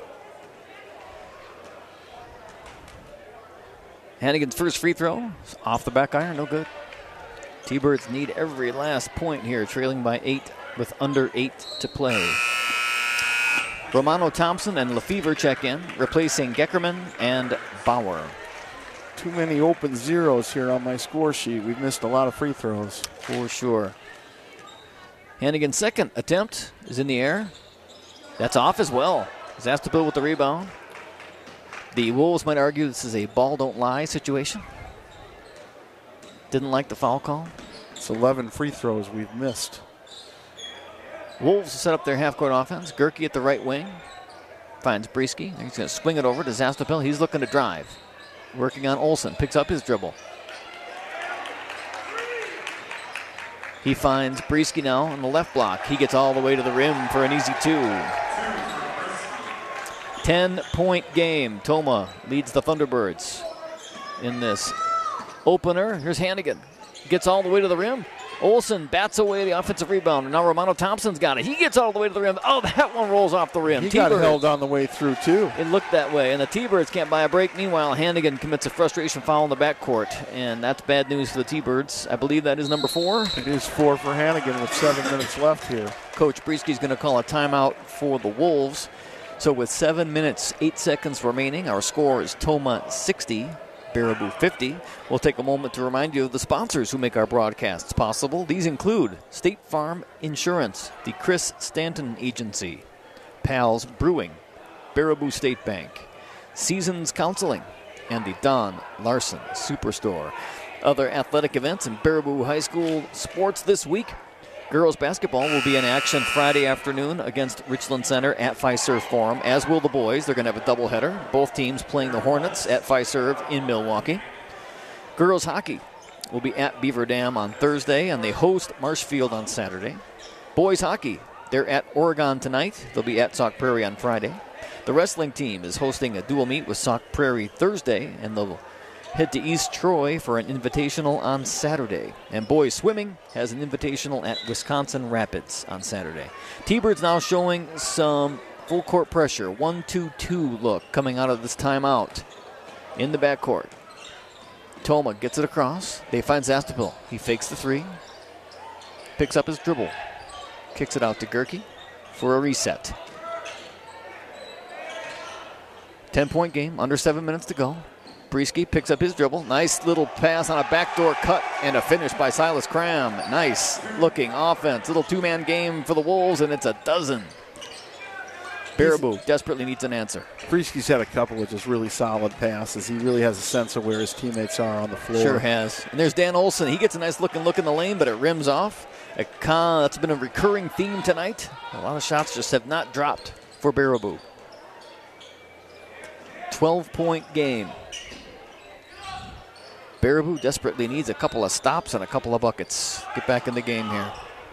Hannigan's first free throw off the back iron, no good. T-Birds need every last point here, trailing by 8 with under 8 to play. Romano Thompson and Lefevre check in, replacing Geckerman and Bauer. Too many open zeros here on my score sheet. We've missed a lot of free throws. For sure. Hannigan's second attempt is in the air. That's off as well. Zastapil with the rebound. The Wolves might argue this is a ball don't lie situation. Didn't like the foul call. It's 11 free throws we've missed. Wolves set up their half-court offense. Gerke at the right wing. Finds Brieske. He's going to swing it over to Zastapil. He's looking to drive. Working on Olsen. Picks up his dribble. He finds Brieske now on the left block. He gets all the way to the rim for an easy 2. 10-point game. Toma leads the Thunderbirds in this opener. Here's Hannigan. Gets all the way to the rim. Olsen bats away the offensive rebound. And now Romano Thompson's got it. He gets all the way to the rim. Oh, that one rolls off the rim. He got held on the way through, too. It looked that way. And the T-Birds can't buy a break. Meanwhile, Hannigan commits a frustration foul in the backcourt. And that's bad news for the T-Birds. I believe that is number 4. It is 4 for Hannigan with 7 minutes left here. Coach Brieske is going to call a timeout for the Wolves. So with 7 minutes, 8 seconds remaining, our score is Toma 60. Baraboo 50. We'll take a moment to remind you of the sponsors who make our broadcasts possible. These include State Farm Insurance, the Chris Stanton Agency, Pals Brewing, Baraboo State Bank, Seasons Counseling, and the Don Larson Superstore. Other athletic events in Baraboo High School sports this week. Girls basketball will be in action Friday afternoon against Richland Center at Fiserv Forum, as will the boys. They're going to have a doubleheader. Both teams playing the Hornets at Fiserv in Milwaukee. Girls hockey will be at Beaver Dam on Thursday, and they host Marshfield on Saturday. Boys hockey, they're at Oregon tonight. They'll be at Sauk Prairie on Friday. The wrestling team is hosting a dual meet with Sauk Prairie Thursday, and they'll head to East Troy for an invitational on Saturday. And boys swimming has an invitational at Wisconsin Rapids on Saturday. T-Birds now showing some full court pressure. 1-2-2 look coming out of this timeout in the backcourt. Toma gets it across. They find Zastapil. He fakes the 3. Picks up his dribble. Kicks it out to Gerke for a reset. 10-point game, under 7 minutes to go. Brieske picks up his dribble. Nice little pass on a backdoor cut and a finish by Silas Cram. Nice looking offense. Little 2-man game for the Wolves, and it's a dozen. Baraboo desperately needs an answer. Brieske's had a couple of just really solid passes. He really has a sense of where his teammates are on the floor. Sure has. And there's Dan Olsen. He gets a nice looking look in the lane, but it rims off. That's been a recurring theme tonight. A lot of shots just have not dropped for Baraboo. 12-point game. Baraboo desperately needs a couple of stops and a couple of buckets. Get back in the game here.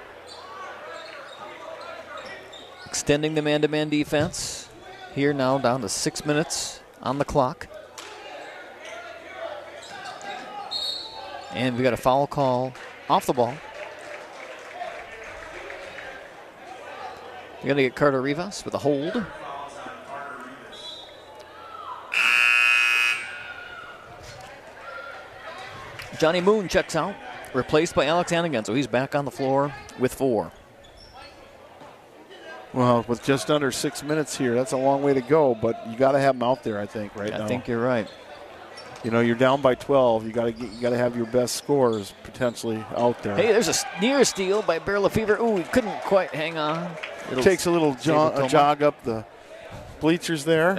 Extending the man-to-man defense. Here now down to 6 minutes on the clock. And we got a foul call off the ball. We're going to get Carter Rivas with a hold. Johnny Moon checks out, replaced by Alex Hannigan, so he's back on the floor with 4. Well, with just under 6 minutes here, that's a long way to go, but you got to have him out there, I think, right now. I think you're right. You know, you're down by 12. You got to have your best scorers potentially out there. Hey, there's a near steal by Bear Lefevre. Ooh, he couldn't quite hang on. Takes a little jog up the bleachers there.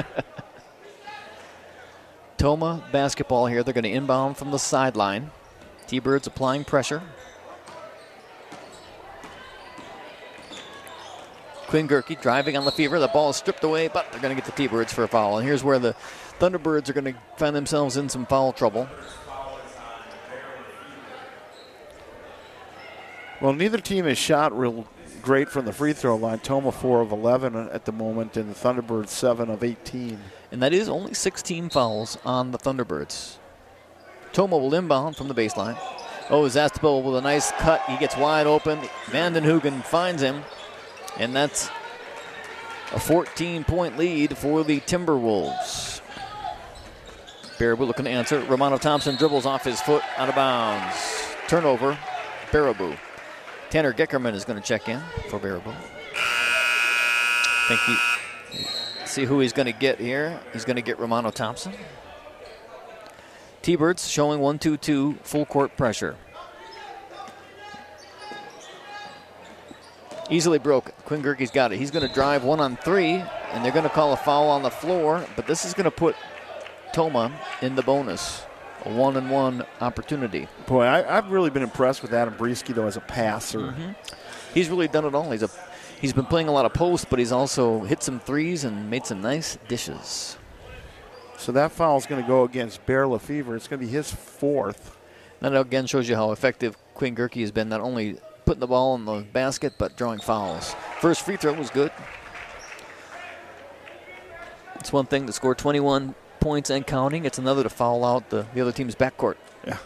Toma basketball here. They're going to inbound from the sideline. T-Birds applying pressure. Quinn Gerke driving on Lefevre. The ball is stripped away, but they're going to get the T-Birds for a foul. And here's where the Thunderbirds are going to find themselves in some foul trouble. Well, neither team has shot real great from the free throw line. Toma 4 of 11 at the moment, and the Thunderbirds 7 of 18. And that is only 16 fouls on the Thunderbirds. Toma will inbound from the baseline. Oh, Zastapil with a nice cut. He gets wide open. Vandenhugen finds him. And that's a 14-point lead for the Timberwolves. Baraboo looking to answer. Romano Thompson dribbles off his foot out of bounds. Turnover, Baraboo. Tanner Geckerman is going to check in for Baraboo. See who he's going to get here. He's going to get Romano Thompson. T-Birds showing 1-2-2 full court pressure. Easily broke. Quinn Gerke's got it. He's going to drive 1 on 3, and they're going to call a foul on the floor, but this is going to put Tomah in the bonus. A 1-on-1 opportunity. Boy, I've really been impressed with Adam Brieske, though, as a passer. Mm-hmm. He's really done it all. He's been playing a lot of post, but he's also hit some threes and made some nice dishes. So that foul is going to go against Bear Lefevre. It's going to be his 4th. That again shows you how effective Quinn Gerke has been, not only putting the ball in the basket, but drawing fouls. First free throw was good. It's one thing to score 21 points and counting. It's another to foul out the other team's backcourt. Yeah.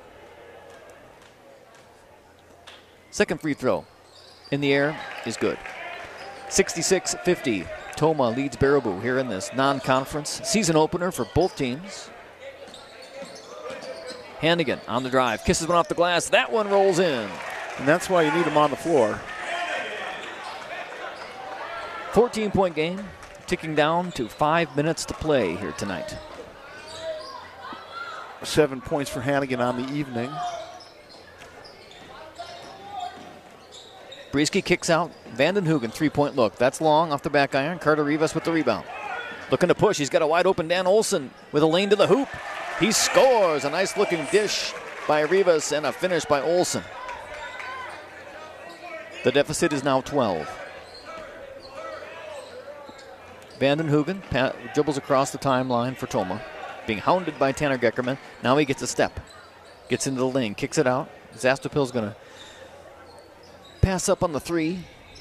Second free throw in the air is good. 66-50. Tomah leads Baraboo here in this non-conference season opener for both teams. Hannigan on the drive, kisses one off the glass. That one rolls in. And that's why you need him on the floor. 14-point game, ticking down to 5 minutes to play here tonight. 7 points for Hannigan on the evening. Brieske kicks out. Vanden Heugen, three-point look. That's long off the back iron. Carter Rivas with the rebound. Looking to push. He's got a wide-open Dan Olson with a lane to the hoop. He scores. A nice-looking dish by Rivas and a finish by Olson. The deficit is now 12. Vanden Heugen dribbles across the timeline for Tomah. Being hounded by Tanner Geckerman. Now he gets a step. Gets into the lane. Kicks it out. Zastapil's going to pass up on the 3.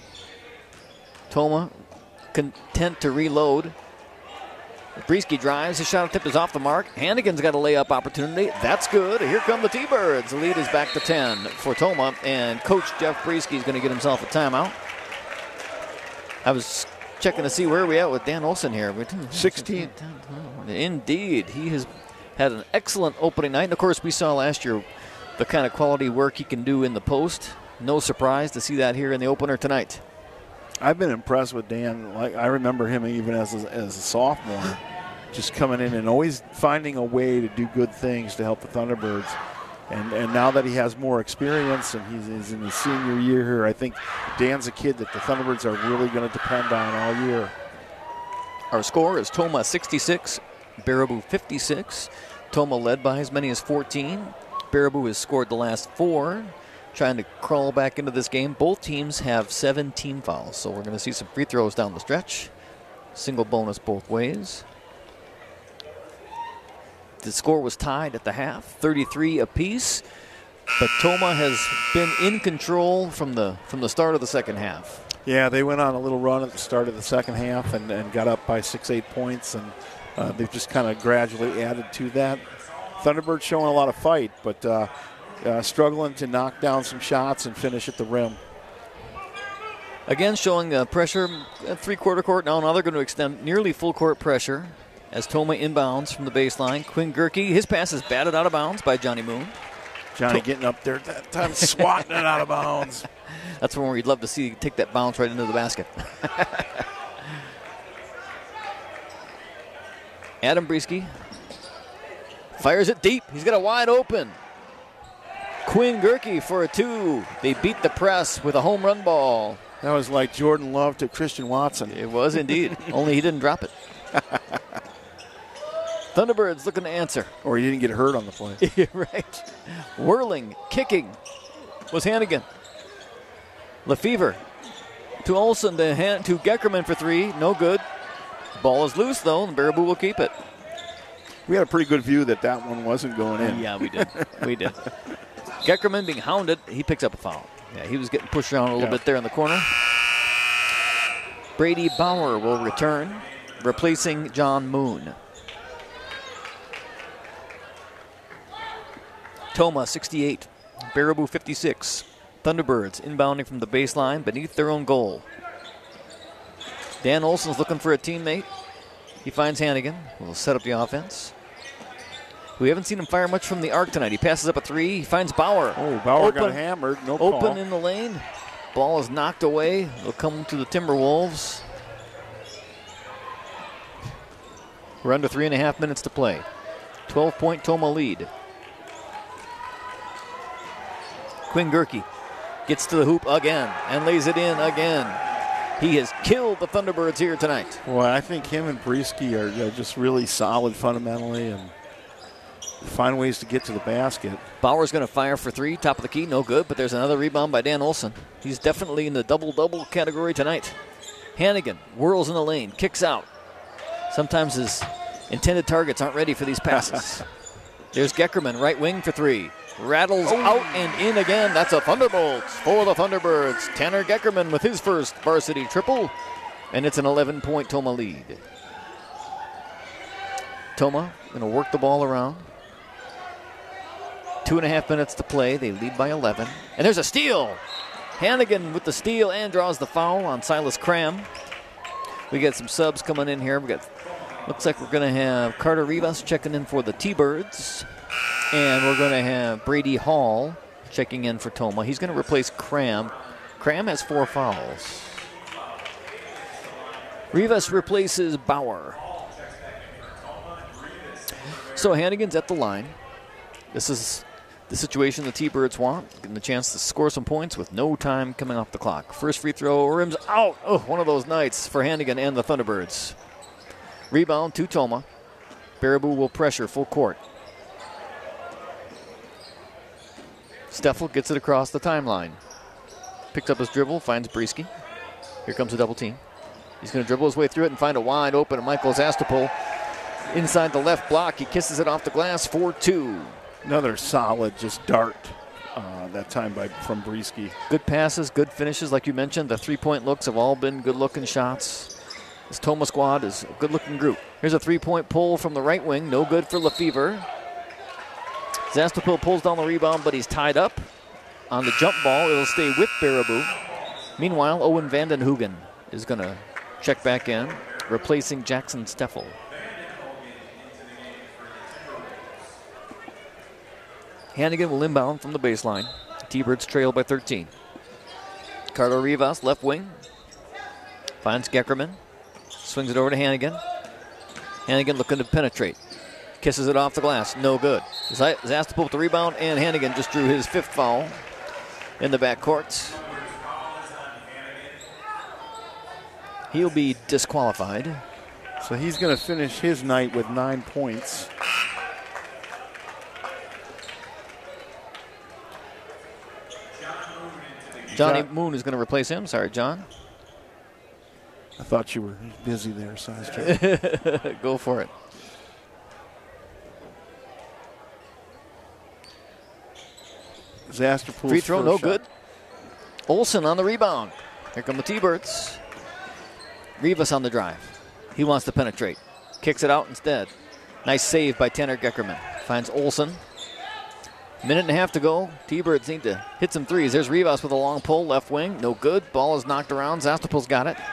Tomah content to reload. Brieske drives. His shot attempt is off the mark. Hannigan's got a layup opportunity. That's good. Here come the T-Birds. The lead is back to 10 for Tomah. And Coach Jeff Brieske is going to get himself a timeout. I was checking to see where we at with Dan Olson here. 16. Indeed. He has had an excellent opening night. And, of course, we saw last year the kind of quality work he can do in the post. No surprise to see that here in the opener tonight. I've been impressed with Dan. Like I remember him even as a sophomore, just coming in and always finding a way to do good things to help the Thunderbirds. And now that he has more experience and he's in his senior year here, I think Dan's a kid that the Thunderbirds are really going to depend on all year. Our score is Tomah 66, Baraboo 56. Tomah led by as many as 14. Baraboo has scored the last 4. Trying to crawl back into this game. Both teams have 17 fouls, so we're going to see some free throws down the stretch. Single bonus both ways. The score was tied at the half, 33 apiece, but Tomah has been in control from the start of the second half. Yeah, they went on a little run at the start of the second half and got up by 6-8 points, and they've just kind of gradually added to that. Thunderbirds showing a lot of fight, but struggling to knock down some shots and finish at the rim. Again, showing the pressure at three-quarter court. Now they're going to extend nearly full court pressure as Tomah inbounds from the baseline. Quinn Gerke, his pass is batted out of bounds by Johnny Moon. Johnny getting up there at that time, swatting it out of bounds. That's one where you'd love to see take that bounce right into the basket. Adam Brieske fires it deep. He's got a wide open. Quinn Gerke for a 2. They beat the press with a home run ball. That was like Jordan Love to Christian Watson. It was indeed. Only he didn't drop it. Thunderbirds looking to answer. Or he didn't get hurt on the play. Right. Whirling, kicking was Hannigan. Lefevre to Olson to Geckerman for 3. No good. Ball is loose, though, and Baraboo will keep it. We had a pretty good view that one wasn't going in. Yeah, we did. We did. Geckerman being hounded, he picks up a foul. Yeah, he was getting pushed around a little bit there in the corner. Brady Bauer will return, replacing John Moon. Tomah 68, Baraboo 56. Thunderbirds inbounding from the baseline beneath their own goal. Dan Olson's looking for a teammate. He finds Hannigan, who will set up the offense. We haven't seen him fire much from the arc tonight. He passes up a 3. He finds Bauer. Oh, Bauer got hammered. No call. Open in the lane. Ball is knocked away. It'll come to the Timberwolves. We're under 3.5 minutes to play. 12-point Tomah lead. Quinn Gerke Gets to the hoop again and lays it in again. He has killed the Thunderbirds here tonight. Well, I think him and Brieske are just really solid fundamentally and find ways to get to the basket. Bauer's going to fire for three, top of the key, no good, but there's another rebound by Dan Olson. He's definitely in the double-double category tonight. Hannigan whirls in the lane, kicks out. Sometimes his intended targets aren't ready for these passes. There's Geckerman, right wing for three. Rattles out and in again. That's a Thunderbolt for the Thunderbirds. Tanner Geckerman with his first varsity triple, and it's an 11-point Toma lead. Toma going to work the ball around. 2.5 minutes to play. They lead by 11. And there's a steal. Hannigan with the steal and draws the foul on Silas Cram. We got some subs coming in here. Looks like we're going to have Carter Rivas checking in for the T-Birds. And we're going to have Brady Hall checking in for Toma. He's going to replace Cram. Cram has 4 fouls. Rivas replaces Bauer. So Hannigan's at the line. This is the situation the T-Birds want, getting the chance to score some points with no time coming off the clock. First free throw, rims out. Oh, one of those nights for Hannigan and the Thunderbirds. Rebound to Toma. Baraboo will pressure full court. Steffel gets it across the timeline. Picks up his dribble, finds Brieske. Here comes a double team. He's going to dribble his way through it and find a wide open Michael Zastapol inside the left block. He kisses it off the glass, 4-2. Another solid just dart that time from Brieske. Good passes, good finishes, like you mentioned. The three-point looks have all been good-looking shots. This Toma squad is a good-looking group. Here's a three-point pull from the right wing. No good for Lefevre. Zastapil pulls down the rebound, but he's tied up on the jump ball. It'll stay with Baraboo. Meanwhile, Owen Vandenhoogen is going to check back in, replacing Jackson Steffel. Hannigan will inbound from the baseline. T-Birds trail by 13. Carter Rivas, left wing. Finds Geckerman. Swings it over to Hannigan. Hannigan looking to penetrate. Kisses it off the glass. No good. Zastapil with the rebound, and Hannigan just drew his 5th foul in the backcourt. He'll be disqualified. So he's going to finish his night with 9 points. Johnny Moon is going to replace him. Sorry, John. I thought you were busy there, so I was trying. Go for it. Zastapil's free throw, no shot. good. Olson on the rebound. Here come the T-Birds. Rivas on the drive. He wants to penetrate. Kicks it out instead. Nice save by Tanner Geckerman. Finds Olson. Minute and a half to go. T-Birds need to hit some threes. There's Rivas with a long pull, left wing. No good. Ball is knocked around. Zastapil's got it.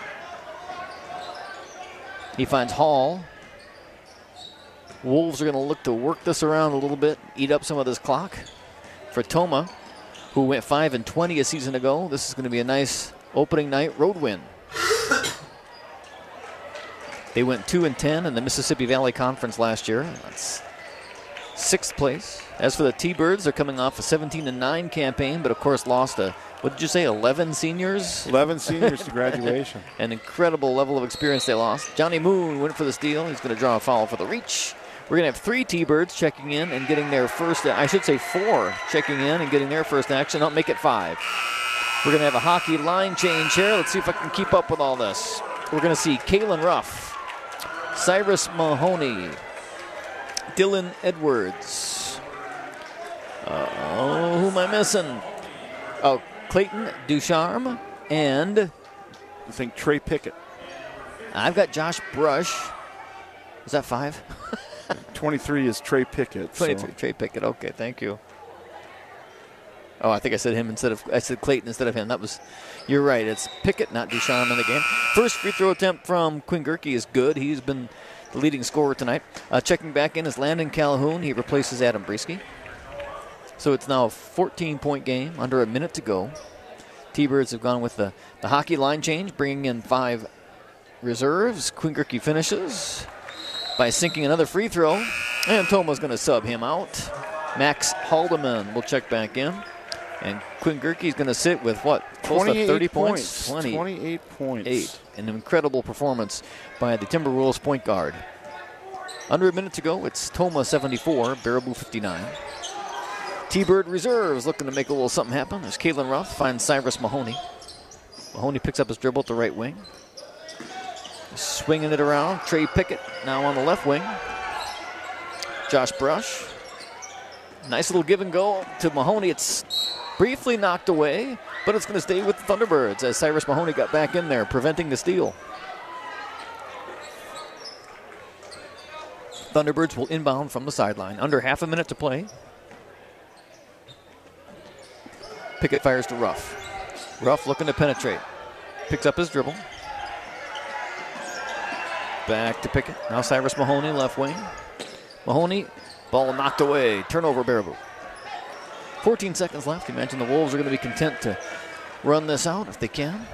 He finds Hall. Wolves are going to look to work this around a little bit, eat up some of this clock. For Toma, who went 5-20 a season ago, this is going to be a nice opening night road win. They went 2-10 in the Mississippi Valley Conference last year. That's 6th place. As for the T-Birds, they're coming off a 17-9 campaign, but of course lost what did you say, 11 seniors? 11 seniors to graduation. An incredible level of experience they lost. Johnny Moon went for the steal. He's going to draw a foul for the reach. We're going to have 3 T-Birds checking in and getting their first, I should say 4 checking in and getting their first action. I'll make it 5. We're going to have a hockey line change here. Let's see if I can keep up with all this. We're going to see Kalen Ruff, Cyrus Mahoney, Dylan Edwards. Who am I missing? Oh, Clayton Ducharme and I think Trey Pickett. I've got Josh Brush. Is that 5? 23 is Trey Pickett. 23, Trey Pickett. Okay, thank you. Oh, I think I said him I said Clayton instead of him. You're right. It's Pickett, not Ducharme in the game. First free throw attempt from Quinn Gerke is good. He's been the leading scorer tonight. Checking back in is Landon Calhoun. He replaces Adam Brieske. So it's now a 14-point game, under a minute to go. T-Birds have gone with the hockey line change, bringing in 5 reserves. Quinn Gerke finishes by sinking another free throw, and Toma's going to sub him out. Max Haldeman will check back in. And Quinn Gerke's going to sit with what? Close to 30 points? 28 points. An incredible performance by the Timberwolves point guard. Under a minute to go, it's Toma 74, Baraboo 59. T-Bird reserves looking to make a little something happen. There's Kalen Ruff, finds Cyrus Mahoney. Mahoney picks up his dribble at the right wing. Swinging it around, Trey Pickett now on the left wing. Josh Brush. Nice little give and go to Mahoney. It's briefly knocked away, but it's going to stay with the Thunderbirds as Cyrus Mahoney got back in there, preventing the steal. Thunderbirds will inbound from the sideline. Under half a minute to play. Pickett fires to Ruff. Ruff looking to penetrate. Picks up his dribble. Back to Pickett. Now Cyrus Mahoney, left wing. Mahoney, ball knocked away. Turnover, Baraboo. 14 seconds left. You imagine the Wolves are going to be content to run this out if they can.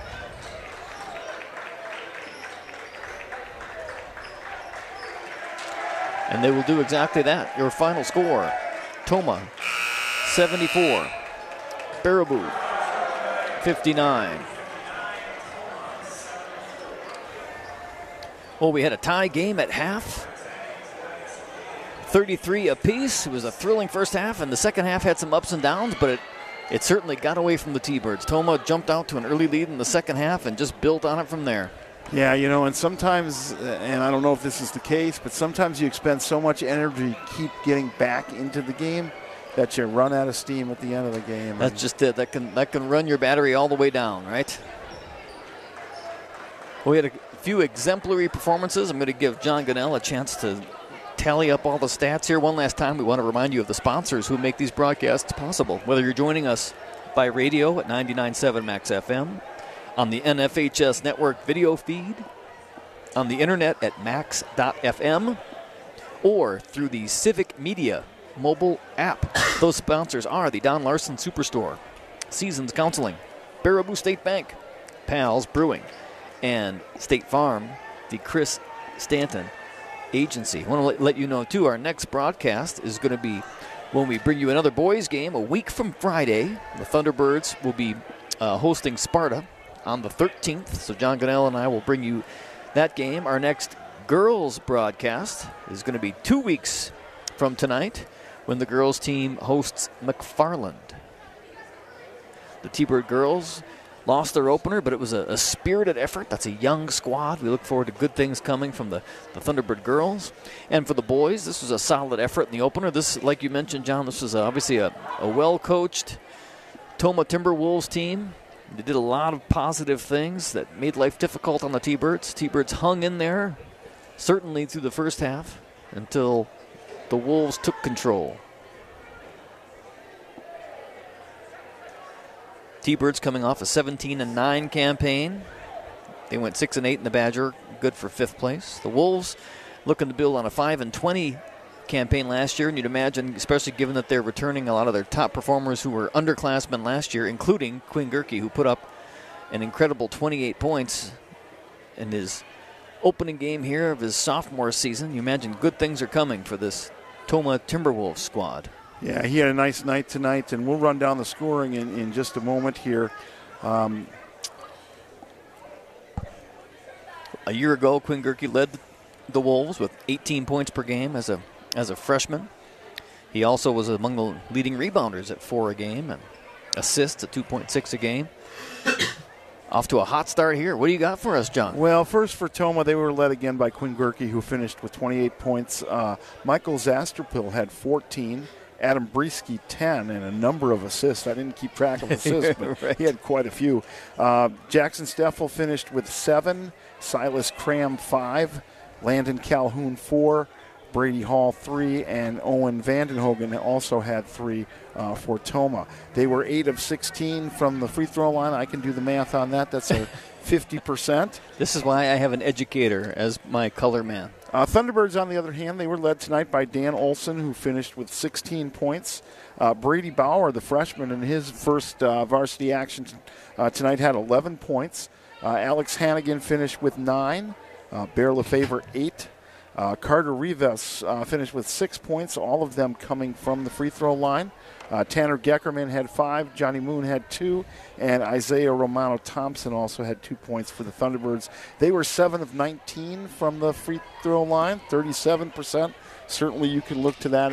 And they will do exactly that. Your final score, Toma 74, Baraboo 59. Well, we had a tie game at half. 33 apiece. It was a thrilling first half, and the second half had some ups and downs, but it certainly got away from the T-Birds. Toma jumped out to an early lead in the second half and just built on it from there. Yeah, you know, and sometimes, and I don't know if this is the case, but sometimes you expend so much energy to keep getting back into the game that you run out of steam at the end of the game. That's just it. That can run your battery all the way down, right? We had a few exemplary performances. I'm going to give John Gunnell a chance to tally up all the stats here. One last time, we want to remind you of the sponsors who make these broadcasts possible. Whether you're joining us by radio at 99.7 Max FM, on the NFHS network video feed, on the internet at max.fm, or through the Civic Media mobile app. Those sponsors are the Don Larson Superstore, Seasons Counseling, Baraboo State Bank, Pals Brewing, and State Farm, the Chris Stanton Agency. I want to let you know, too, our next broadcast is going to be when we bring you another boys game a week from Friday. The Thunderbirds will be hosting Sparta on the 13th, so John Gunnell and I will bring you that game. Our next girls broadcast is going to be 2 weeks from tonight when the girls team hosts McFarland. The T-Bird girls lost their opener, but it was a spirited effort. That's a young squad. We look forward to good things coming from the Thunderbird girls. And for the boys, this was a solid effort in the opener. This, like you mentioned, John, this was obviously a well-coached Toma Timberwolves team. They did a lot of positive things that made life difficult on the T-Birds. T-Birds hung in there, certainly through the first half, until the Wolves took control. T-Birds coming off a 17-9 campaign. They went 6-8 in the Badger, good for 5th place. The Wolves looking to build on a 5-20 campaign last year, and you'd imagine, especially given that they're returning a lot of their top performers who were underclassmen last year, including Quinn Gerke, who put up an incredible 28 points in his opening game here of his sophomore season. You imagine good things are coming for this Toma Timberwolves squad. Yeah, he had a nice night tonight, and we'll run down the scoring in just a moment here. A year ago, Quinn Gerke led the Wolves with 18 points per game as a freshman. He also was among the leading rebounders at 4 a game and assists at 2.6 a game. Off to a hot start here. What do you got for us, John? Well, first for Toma, they were led again by Quinn Gerke, who finished with 28 points. Michael Zasterpil had 14. Adam Brieske, 10, and a number of assists. I didn't keep track of assists, but right. He had quite a few. Jackson Steffel finished with 7. Silas Cram, 5. Landon Calhoun, 4. Brady Hall, 3. And Owen Vandenhogen also had 3 for Toma. They were 8 of 16 from the free throw line. I can do the math on that. That's a 50%. This is why I have an educator as my color man. Thunderbirds, on the other hand, they were led tonight by Dan Olson, who finished with 16 points. Brady Bauer, the freshman, in his first varsity action tonight had 11 points. Alex Hannigan finished with 9. Bear Lefevre, 8. Carter Rivas finished with 6 points, all of them coming from the free throw line. Tanner Geckerman had 5, Johnny Moon had 2, and Isaiah Romano Thompson also had 2 points for the Thunderbirds. They were 7 of 19 from the free throw line, 37%. Certainly you can look to that